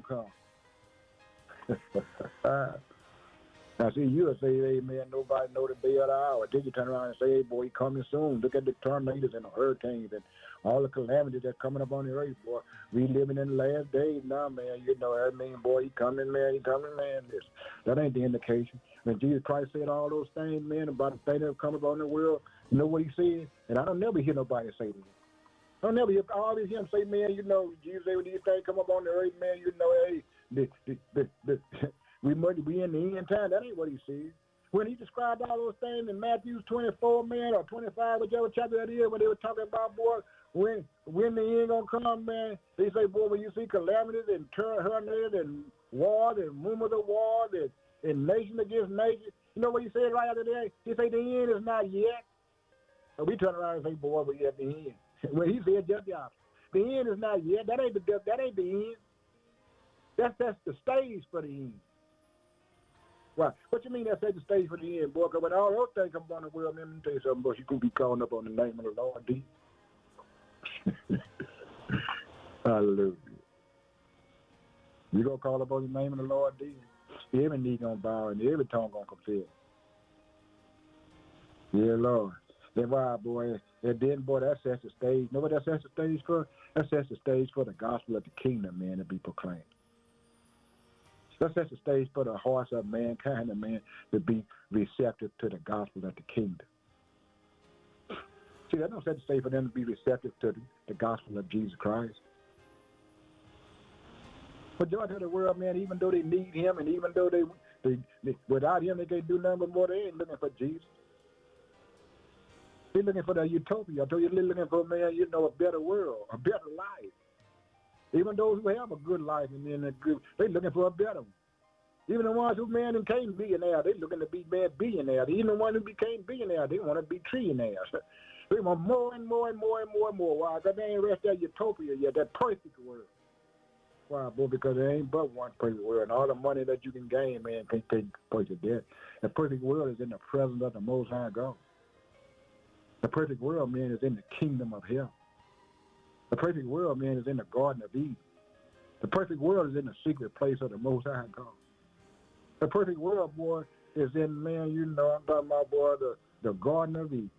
come. Now see, you'll say, hey man, nobody know the day or the hour. Then you turn around and say, hey boy, he coming soon. Look at the tornadoes and the hurricanes and all the calamities that's coming up on the earth, boy. We living in the last days now, man. You know, I mean, boy, he coming, man, he coming, man. This, that ain't the indication. When Jesus Christ said all those things, man, about the thing that come up on the world, You know what he said? And I don't never hear nobody say that. I don't never hear, I always hear him say, man, you know, Jesus say when these things come up on the earth, man, you know, hey, the, the, the, the, we must be in the end time. That ain't what he said. When he described all those things in Matthew twenty-four, man, or twenty-five, whichever chapter that is, when they were talking about, boy, when when the end gonna come, man, they say, boy, when you see calamities and turmoil and wars and rumors of wars and, and nation against nation, you know what he said right after that? He said the end is not yet. And we turn around and say, boy, we're at the end. Well, he said just the opposite. The end is not yet. That ain't the that ain't the end. That's that's the stage for the end. Right. What you mean that set the stage for the end, boy? Because when all those things come on the world, man, let me tell you something, boy, you could be calling up on the name of the Lord, D. Hallelujah. You gonna call up on the name of the Lord, D? Every knee gonna bow and every tongue gonna confess. Yeah, Lord. That's why, boy, and then, boy, that sets the stage. You know what that sets the stage for? That sets the stage for the gospel of the kingdom, man, to be proclaimed. That sets the stage for the hearts of mankind, man, to be receptive to the gospel of the kingdom. See, that don't set the stage for them to be receptive to the, the gospel of Jesus Christ. Majority of the world, man, even though they need him and even though they, they, they without him, they can't do nothing but more, they ain't looking for Jesus. They're looking for that utopia. I told you, they're looking for, man, you know, a better world, a better life. Even those who have a good life and then a good, they're looking for a better one. Even the ones who, man, became billionaires, they're looking to be, man, billionaires. Even the ones who became billionaires, they want to be trillionaires. They want more and more and more and more and more. Why? Because they ain't rest that utopia yet, that perfect world. Why, boy? Because there ain't but one perfect world. And all the money that you can gain, man, can't take place of death. The perfect world is in the presence of the Most High God. The perfect world, man, is in the kingdom of heaven. The perfect world, man, is in the Garden of Eden. The perfect world is in the secret place of the Most High God. The perfect world, boy, is in, man, you know, I'm talking about, boy, the, the Garden of Eden.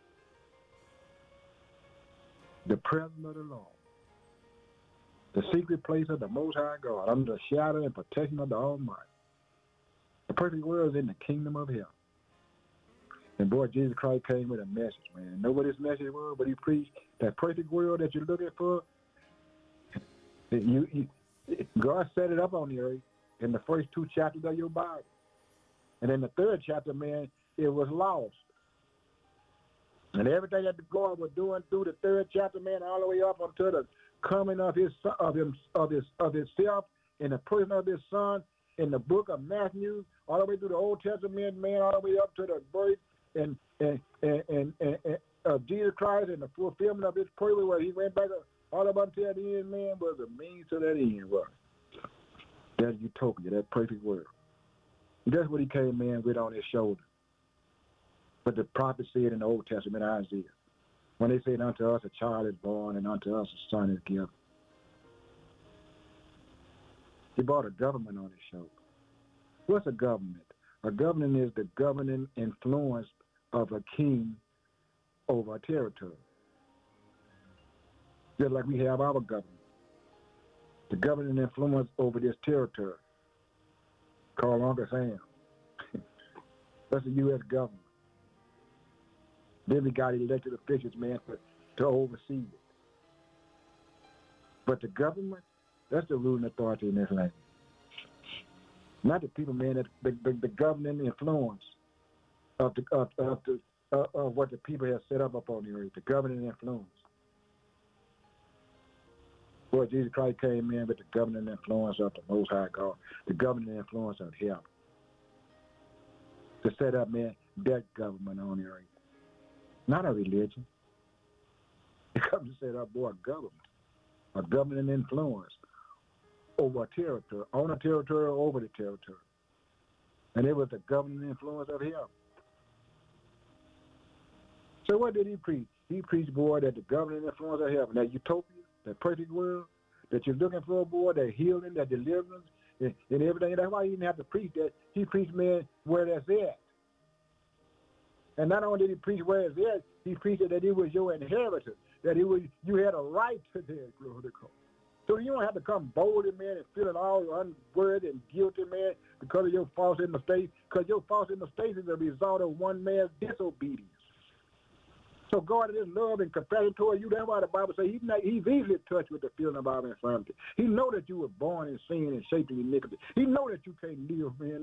The presence of the Lord. The secret place of the Most High God, under the shadow and protection of the Almighty. The perfect world is in the kingdom of heaven. And boy, Jesus Christ came with a message, man. You know what his message was? But he preached that perfect world that you're looking for. You, you, God set it up on the earth in the first two chapters of your Bible. And in the third chapter, man, it was lost. And everything that God was doing through the third chapter, man, all the way up until the coming of his of him of his of himself in the person of his son in the book of Matthew, all the way through the Old Testament, man, all the way up to the birth and and and and, and, and of Jesus Christ and the fulfillment of his purpose, where he went back all up until the end, man, was a means to that end, was that utopia, that perfect world. And that's what he came, man, with on his shoulder. But the prophet said in the Old Testament, Isaiah, when they said, unto us a child is born and unto us a son is given. He brought a government on his shoulder. What's a government? A government is the governing influence of a king over a territory. Just like we have our government. The governing influence over this territory called Uncle Sam. That's the U S government. Then we got elected officials, man, for, to oversee it. But the government, that's the ruling authority in this land. Not the people, man, that the, the, the governing influence of the of, of the uh, of what the people have set up upon the earth. The governing influence. Boy, Jesus Christ came in with the governing influence of the Most High God, the governing influence of heaven, to set up, man, that government on the earth. Not a religion. It comes to set up, boy, a government, a governing influence over a territory, on a territory or over the territory. And it was the governing influence of him. So what did he preach? He preached, boy, that the governing influence of heaven, that utopia, that perfect world, that you're looking for, boy, that healing, that deliverance, and, and everything. That's why he didn't have to preach that. He preached, man, where that's at. And not only did he preach where it's at, he preached that it was your inheritance, that it was you had a right to that, glory to God. So you don't have to come boldly, man, and feeling all unworthy and guilty, man, because of your faults and mistakes, because your faults and mistakes is a result of one man's disobedience. So God is love and compassion toward you. That's why the Bible says he's, not, he's easily touched with the feeling of our infirmity. He know that you were born in sin and shaped in iniquity. He know that you can't live, man.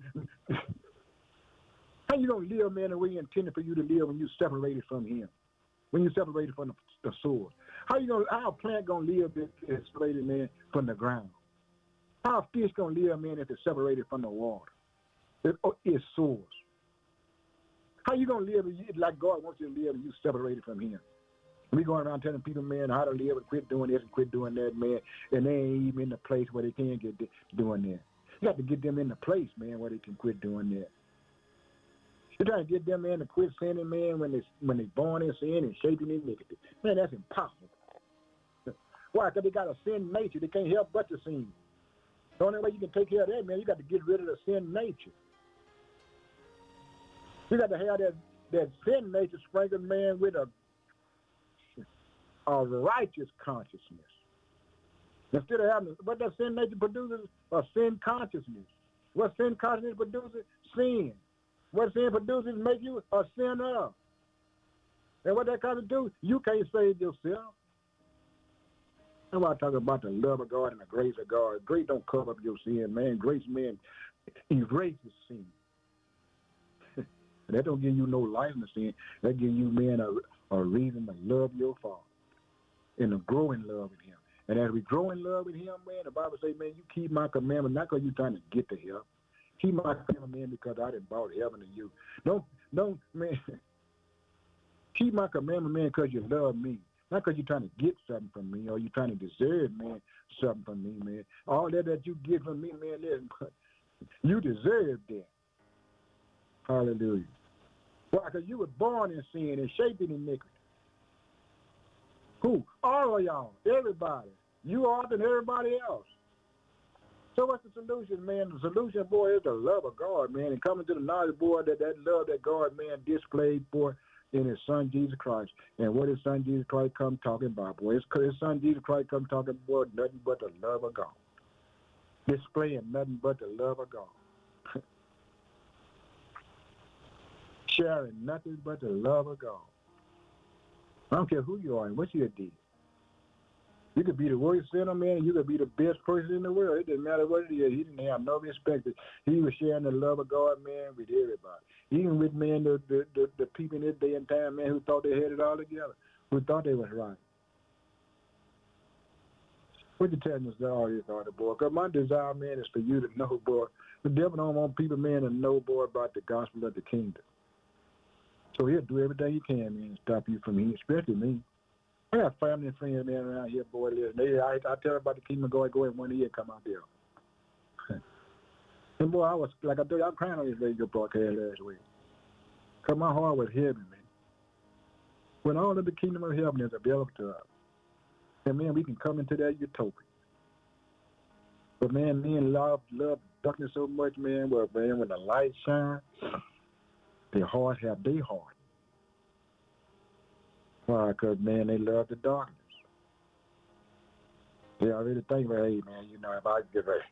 How you gonna live, man, the way he intended for you to live when you separated from him? When you separated from the, the source? How you gonna how a plant gonna live if it's separated, man, from the ground? How a fish gonna live, man, if it's separated from the water? It, oh, it's source. How you gonna live like God wants you to live and you separated from him? We going around telling people, man, how to live and quit doing this and quit doing that, man, and they ain't even in the place where they can get doing that. You got to get them in the place, man, where they can quit doing that. You're trying to get them, man, to quit sinning, man, when they when they born in sin and shaped in iniquity. Man, that's impossible. Why? Because they got a sin nature. They can't help but to sin. The only way you can take care of that, man, you got to get rid of the sin nature. You got to have that, that sin nature sprinkled, man, with a, a righteous consciousness. Instead of having, what that sin nature produces? A sin consciousness. What sin consciousness produces? Sin. What sin produces make you a sinner. And what that kind of do? You can't save yourself. That's why I talk about the love of God and the grace of God. Grace don't cover up your sin, man. Grace, man, erases sin. That don't give you no license to sin. That give you, man, a, a reason to love your Father and to grow in love with him. And as we grow in love with him, man, the Bible says, man, you keep my commandments, not because you're trying to get to him. Keep my commandments, man, because I done brought heaven to you. Don't, don't, man, keep my commandments, man, because you love me. Not because you're trying to get something from me or you're trying to deserve, man, something from me, man. All that that you get from me, man, listen, you deserve that. Hallelujah. Why? Because you were born in sin and shaped in iniquity. Who? All of y'all. Everybody. You are than everybody else. So what's the solution, man? The solution, boy, is the love of God, man, and coming to the knowledge, boy, that that love that God, man, displayed for in his son, Jesus Christ. And what his son, Jesus Christ, come talking about, boy? His, his son, Jesus Christ, come talking about nothing but the love of God. Displaying nothing but the love of God. Sharing nothing but the love of God. I don't care who you are and what you did. You could be the worst sinner, man, and you could be the best person in the world. It didn't matter what it is. He didn't have no respect. He was sharing the love of God, man, with everybody. Even with, man, the, the, the, the people in this day and time, man, who thought they had it all together, who thought they was right. What you telling us all this, all the boy? Because my desire, man, is for you to know, boy. The devil don't want people, man, to know, boy, about the gospel of the kingdom. So he'll do everything he can, man, to stop you from me, especially me. I got family and friends, man, around here, boy. They, I, I tell them about the kingdom of God, go in one year, come out there. And, boy, I was, like I told you, I was crying on this radio broadcast last week. Because my heart was heavy, man. When all of the kingdom of heaven is available to us, and, man, we can come into that utopia. But, man, men love, love darkness so much, man, where, man, when the light shines, their heart have their heart. Why? Because, man, they love the darkness. They already think, well, hey, man, you know, if I get ready.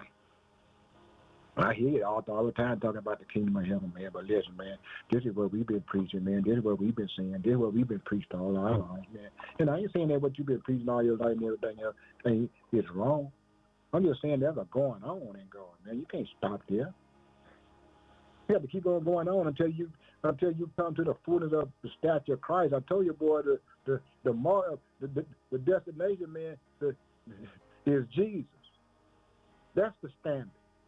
I hear it all, all the time talking about the kingdom of heaven, man. But listen, man, this is what we've been preaching, man. This is what we've been saying. This is what we've been preaching all our lives, man. And I ain't saying that what you've been preaching all your life and everything else ain't, is wrong. I'm just saying there's a going on and going, man. You can't stop there. You have to keep on going on until you until you come to the fullness of the stature of Christ. I told you, boy, the the the more the, the, the destination, man, the, is Jesus. That's the standard.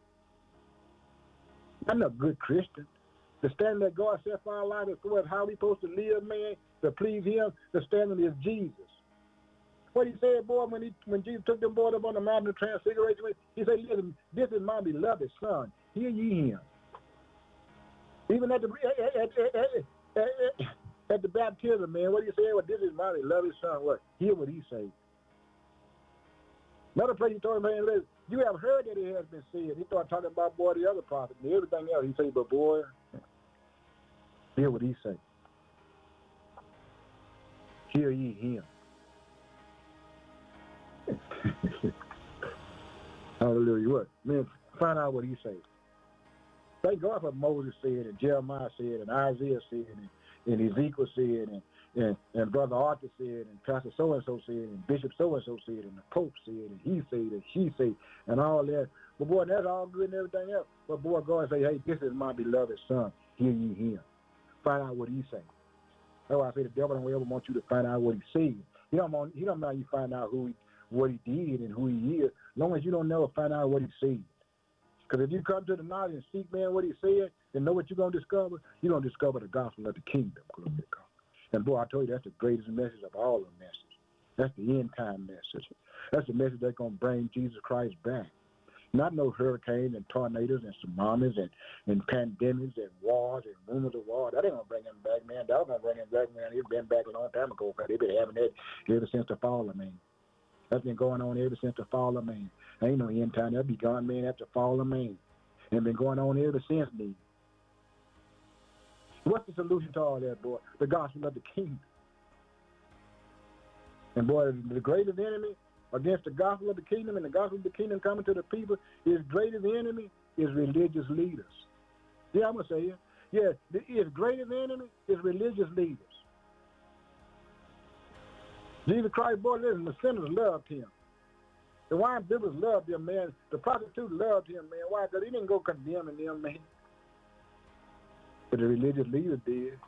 I'm a good Christian. The standard that God set for our life is what how we supposed to live, man, to please Him. The standard is Jesus. What He said, boy, when he when Jesus took them boys up on the mountain of transfiguration, He said, "Listen, this is my beloved Son. Hear ye Him." Even at the at, at, at, at, at the baptism, man, what he said, well, this is my beloved Son. What? Hear what he said. Another place he told him, man, listen, you have heard that it has been said. He started talking about, boy, the other prophets and everything else. He said, but boy, hear what he said. Hear ye him. Hallelujah. What? Man, find out what he said. Thank God for what Moses said and Jeremiah said and Isaiah said and, and Ezekiel said and, and, and Brother Arthur said, and Pastor so-and-so said, and Bishop so-and-so said, and the Pope said, and he said, and she said, and all that. But, boy, that's all good and everything else. But, boy, go and say, hey, this is my beloved son. Hear ye him. Find out what he say. That's why I say the devil don't ever want you to find out what he said. He don't want, he don't mind you find out who he, what he did and who he is, as long as you don't never find out what he said. Because if you come to the knowledge and seek, man, what he said, and know what you're going to discover, you're going to discover the gospel of the kingdom. Glory to God. And, boy, I told you, that's the greatest message of all the messages. That's the end-time message. That's the message that's going to bring Jesus Christ back. Not no hurricanes and tornadoes and tsunamis and, and pandemics and wars and rumors of war. That ain't going to bring him back, man. That was going to bring him back, man. He's been back a long time ago. They've been having that ever since the fall of man. That's been going on ever since the fall of man. Ain't no end time. That'll be gone, man, after the fall of man. And been going on ever since then. What's the solution to all that, boy? The gospel of the kingdom. And, boy, the greatest enemy against the gospel of the kingdom and the gospel of the kingdom coming to the people, his greatest enemy is religious leaders. Yeah, I'm going to say it. Yeah, his greatest enemy is religious leaders. Jesus Christ, boy, listen, the sinners loved him. The wine bibbers loved him, man. The prostitutes loved him, man. Why? Because he didn't go condemning them, man. But the religious leaders did.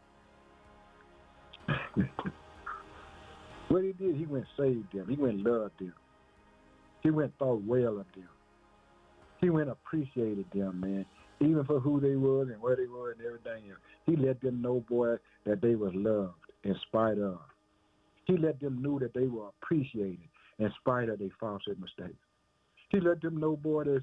What he did, he went saved them. He went loved them. He went thought well of them. He went appreciated them, man, even for who they were and where they were and everything else. He let them know, boy, that they was loved in spite of. He let them know that they were appreciated in spite of their faults and mistakes. He let them know, boy, that,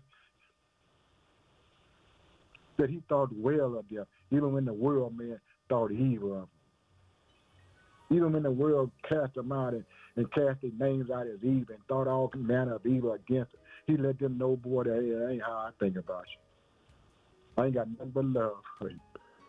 that he thought well of them, even when the world, man, thought evil of them. Even when the world cast them out and, and cast their names out as evil and thought all manner of evil against them, he let them know, boy, that hey, that ain't how I think about you. I ain't got nothing but love for you.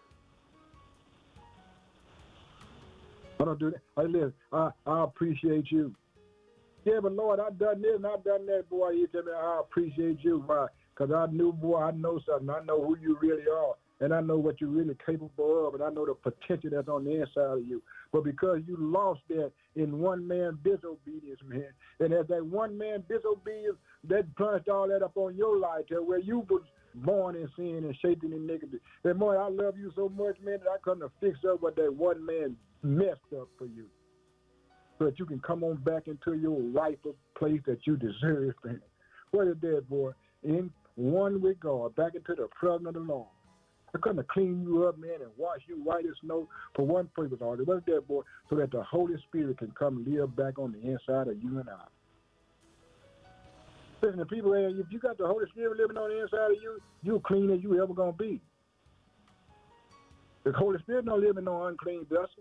I don't do that. I live. I, I appreciate you. Yeah, but Lord, I done this and I done that, boy. You tell me I appreciate you. Why? Because I knew, boy, I know something. I know who you really are. And I know what you're really capable of, and I know the potential that's on the inside of you. But because you lost that in one man's disobedience, man, and as that one man's disobedience, that plunged all that up on your life to where you was born in sin and shaped in iniquity. And boy, I love you so much, man, that I couldn't have fixed up what that one man messed up for you. So that you can come on back into your rightful place that you deserve, man. What is that, boy? In one with God, back into the presence of the Lord. I couldn't have cleaned you up, man, and wash you white as snow for one purpose, all it was there, boy, so that the Holy Spirit can come live back on the inside of you and I. Listen, the people, if you got the Holy Spirit living on the inside of you, you're clean as you ever going to be. The Holy Spirit don't live in no unclean vessel.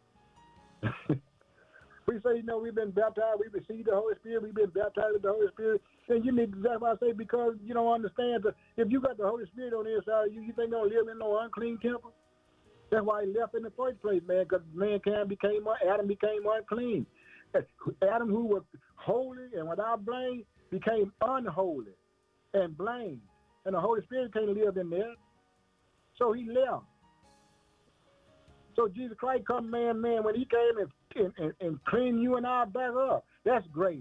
We say, you know, we've been baptized, we received the Holy Spirit, we've been baptized with the Holy Spirit. And you need, that's why I say, because you don't understand that if you got the Holy Spirit on the inside of you, you think don't live in no unclean temple? That's why he left in the first place, man, because mankind became, Adam became unclean. Adam, who was holy and without blame, became unholy and blamed. And the Holy Spirit can't live in there. So he left. So Jesus Christ come, man, man, when he came and, and, and, and cleaned you and I back up. That's grace.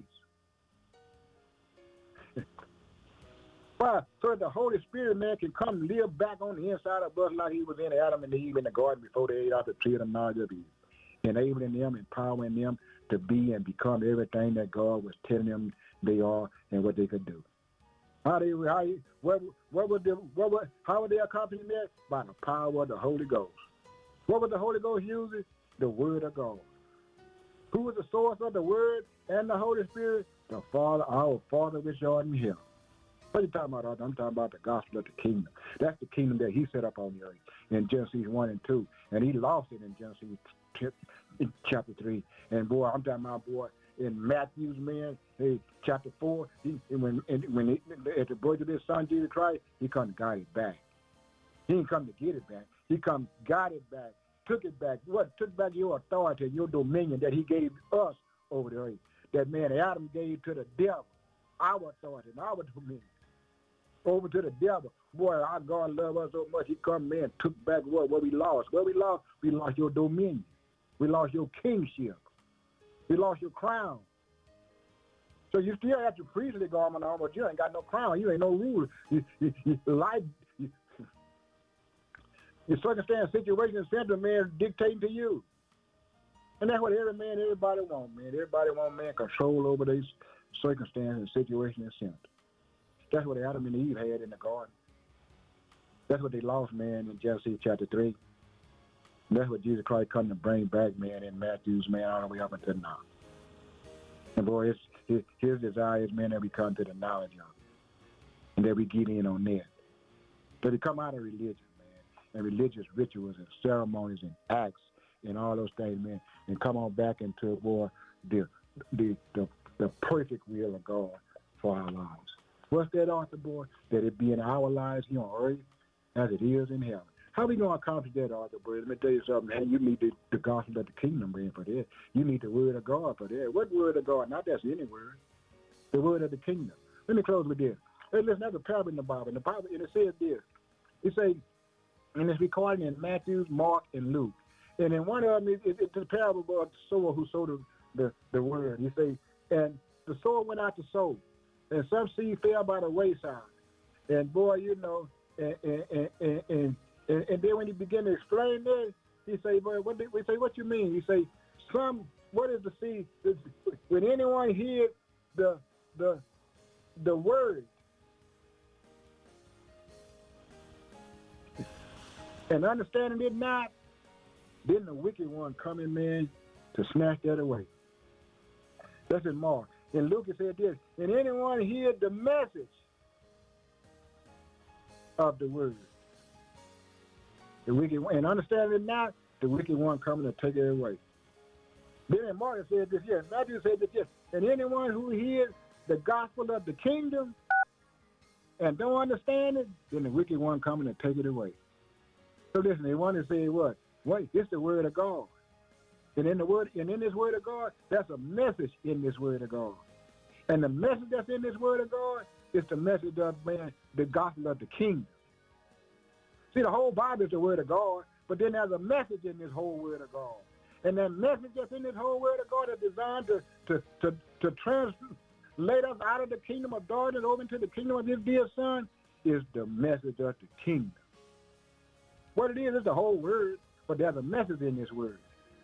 Why? So that the Holy Spirit, man, can come live back on the inside of us like he was in Adam and Eve in the garden before they ate out the tree of the knowledge of evil, enabling them, empowering them to be and become everything that God was telling them they are and what they could do. How they, how, what, what would they, what would, how would they accomplish that? By the power of the Holy Ghost. What would the Holy Ghost use? The Word of God. Who was the source of the Word and the Holy Spirit? The Father, our Father which art in heaven. What are you talking about? I'm talking about the gospel of the kingdom. That's the kingdom that he set up on the earth in Genesis one and two. And he lost it in Genesis chapter three. And boy, I'm talking about, boy, in Matthew's, man, hey, chapter four, he, when, when he, at the birth of his son, Jesus Christ, he come to guide it back. He didn't come to get it back. He come, got it back, took it back. What? Took back your authority, your dominion that he gave us over the earth. That man Adam gave to the devil, our authority and our dominion. Over to the devil. Boy, our God loved us so much, he come, man, took back what, what we lost. What we lost? We lost your dominion. We lost your kingship. We lost your crown. So you still have your priestly garment on, but you ain't got no crown. You ain't no ruler. You, you, you, life, you, your circumstance, situation, and sentiment, man, dictating to you. And that's what every man, everybody want, man. Everybody want, man, control over these circumstances, situation, and sentiment. That's what Adam and Eve had in the garden. That's what they lost, man, in Genesis chapter three. And that's what Jesus Christ come to bring back, man, in Matthew's, man, all the way up until now. And boy, it's, his, his desire is, man, that we come to the knowledge of it, and that we get in on that. That we come out of religion, man, and religious rituals and ceremonies and acts and all those things, man, and come on back into, boy, the, the, the, the perfect will of God for our lives. What's that, Arthur, boy? That it be in our lives here on earth as it is in heaven. How we going to accomplish that, Arthur, boy? Let me tell you something. Hey, you need the, the gospel of the kingdom, man, for that. You need the word of God for that. What word of God? Not just any word. The word of the kingdom. Let me close with this. Hey, listen, that's a parable in the Bible. And the Bible, and it says this. It says, and it's recorded in Matthew, Mark, and Luke. And in one of them, it, it, it's the parable about the sower who sowed the, the, the word. You say, and the sower went out to sow. And some seed fell by the wayside. And boy, you know, and and and, and, and, and then when he began to explain that, he say, boy, what did we say, what you mean? He say, some, what is the seed? When anyone hears the the the word and understanding it not, then the wicked one coming, man, to snatch that away. That's in Mark. And Luke said this, and anyone hear the message of the word, the wicked one, and understand it not, the wicked one coming to take it away. Then in Mark said this, yes, Matthew said this, yes, and anyone who hears the gospel of the kingdom and don't understand it, then the wicked one coming to take it away. So listen, they want to say what? Wait, it's the word of God. And in the word, and in this word of God, that's a message in this word of God. And the message that's in this word of God is the message of, man, the gospel of the kingdom. See, the whole Bible is the word of God, but then there's a message in this whole word of God. And that message that's in this whole word of God is designed to, to, to, to translate us out of the kingdom of darkness over into the kingdom of his dear son, is the message of the kingdom. What it is is the whole word, but there's a message in this word.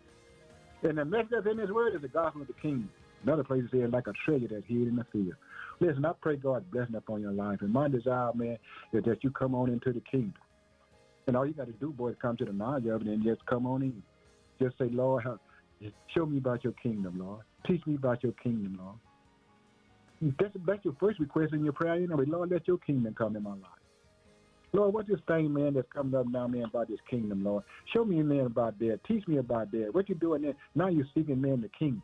And the message that's in this word is the gospel of the kingdom. Another place is like a treasure that's hid in the field. Listen, I pray God's blessing upon your life. And my desire, man, is that you come on into the kingdom. And all you got to do, boy, is come to the knowledge of it and just come on in. Just say, Lord, show me about your kingdom, Lord. Teach me about your kingdom, Lord. That's, that's your first request in your prayer. You know, Lord, let your kingdom come in my life. Lord, what's this thing, man, that's coming up now, man, about this kingdom, Lord? Show me, man, about that. Teach me about that. What you doing there? Now you're seeking, man, the kingdom.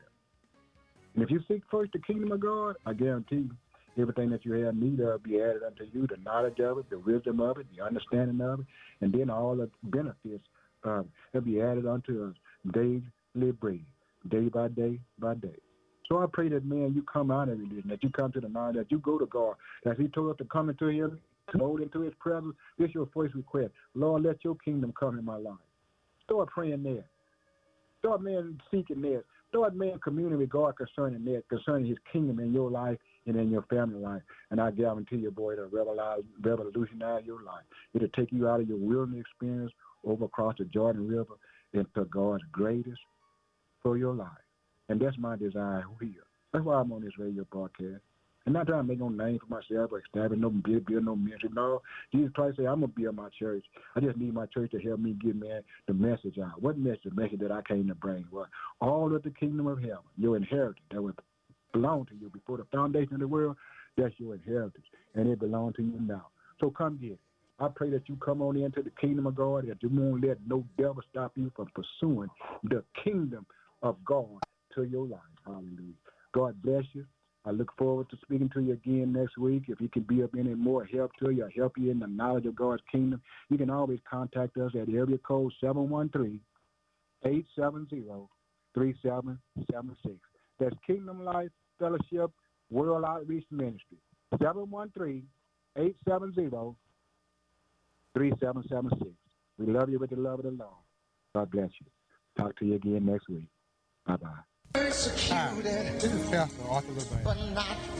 And if you seek first the kingdom of God, I guarantee you, everything that you have need of be added unto you, the knowledge of it, the wisdom of it, the understanding of it, and then all the benefits of it will be added unto us daily bread, day by day by day. So I pray that, man, you come out of religion, that you come to the knowledge, that you go to God, that he told us to come into him, to hold into his presence. This is your first request. Lord, let your kingdom come in my life. Start praying there. Start, man, seeking there. Start, man, communing with God concerning that, concerning his kingdom in your life and in your family life. And I guarantee you, boy, it'll revolutionize your life. It'll take you out of your wilderness experience over across the Jordan River into God's greatest for your life. And that's my desire here. That's why I'm on this radio broadcast. And not trying to make no name for myself or establish no build, build no ministry. No, Jesus Christ said, I'm going to build my church. I just need my church to help me get, man, the message out. What message? The message that I came to bring. Well, all of the kingdom of heaven, your inheritance that would belong to you before the foundation of the world, that's your inheritance. And it belongs to you now. So come get it. I pray that you come on into the kingdom of God, that you won't let no devil stop you from pursuing the kingdom of God to your life. Hallelujah. God bless you. I look forward to speaking to you again next week. If you can be of any more help to you, or help you in the knowledge of God's kingdom, you can always contact us at area code seven one three, eight seven zero, three seven seven six. That's Kingdom Life Fellowship World Outreach Ministry, seven one three, eight seven zero, three seven seven six. We love you with the love of the Lord. God bless you. Talk to you again next week. Bye-bye.
Hi, this is Pastor Arthur LaValle.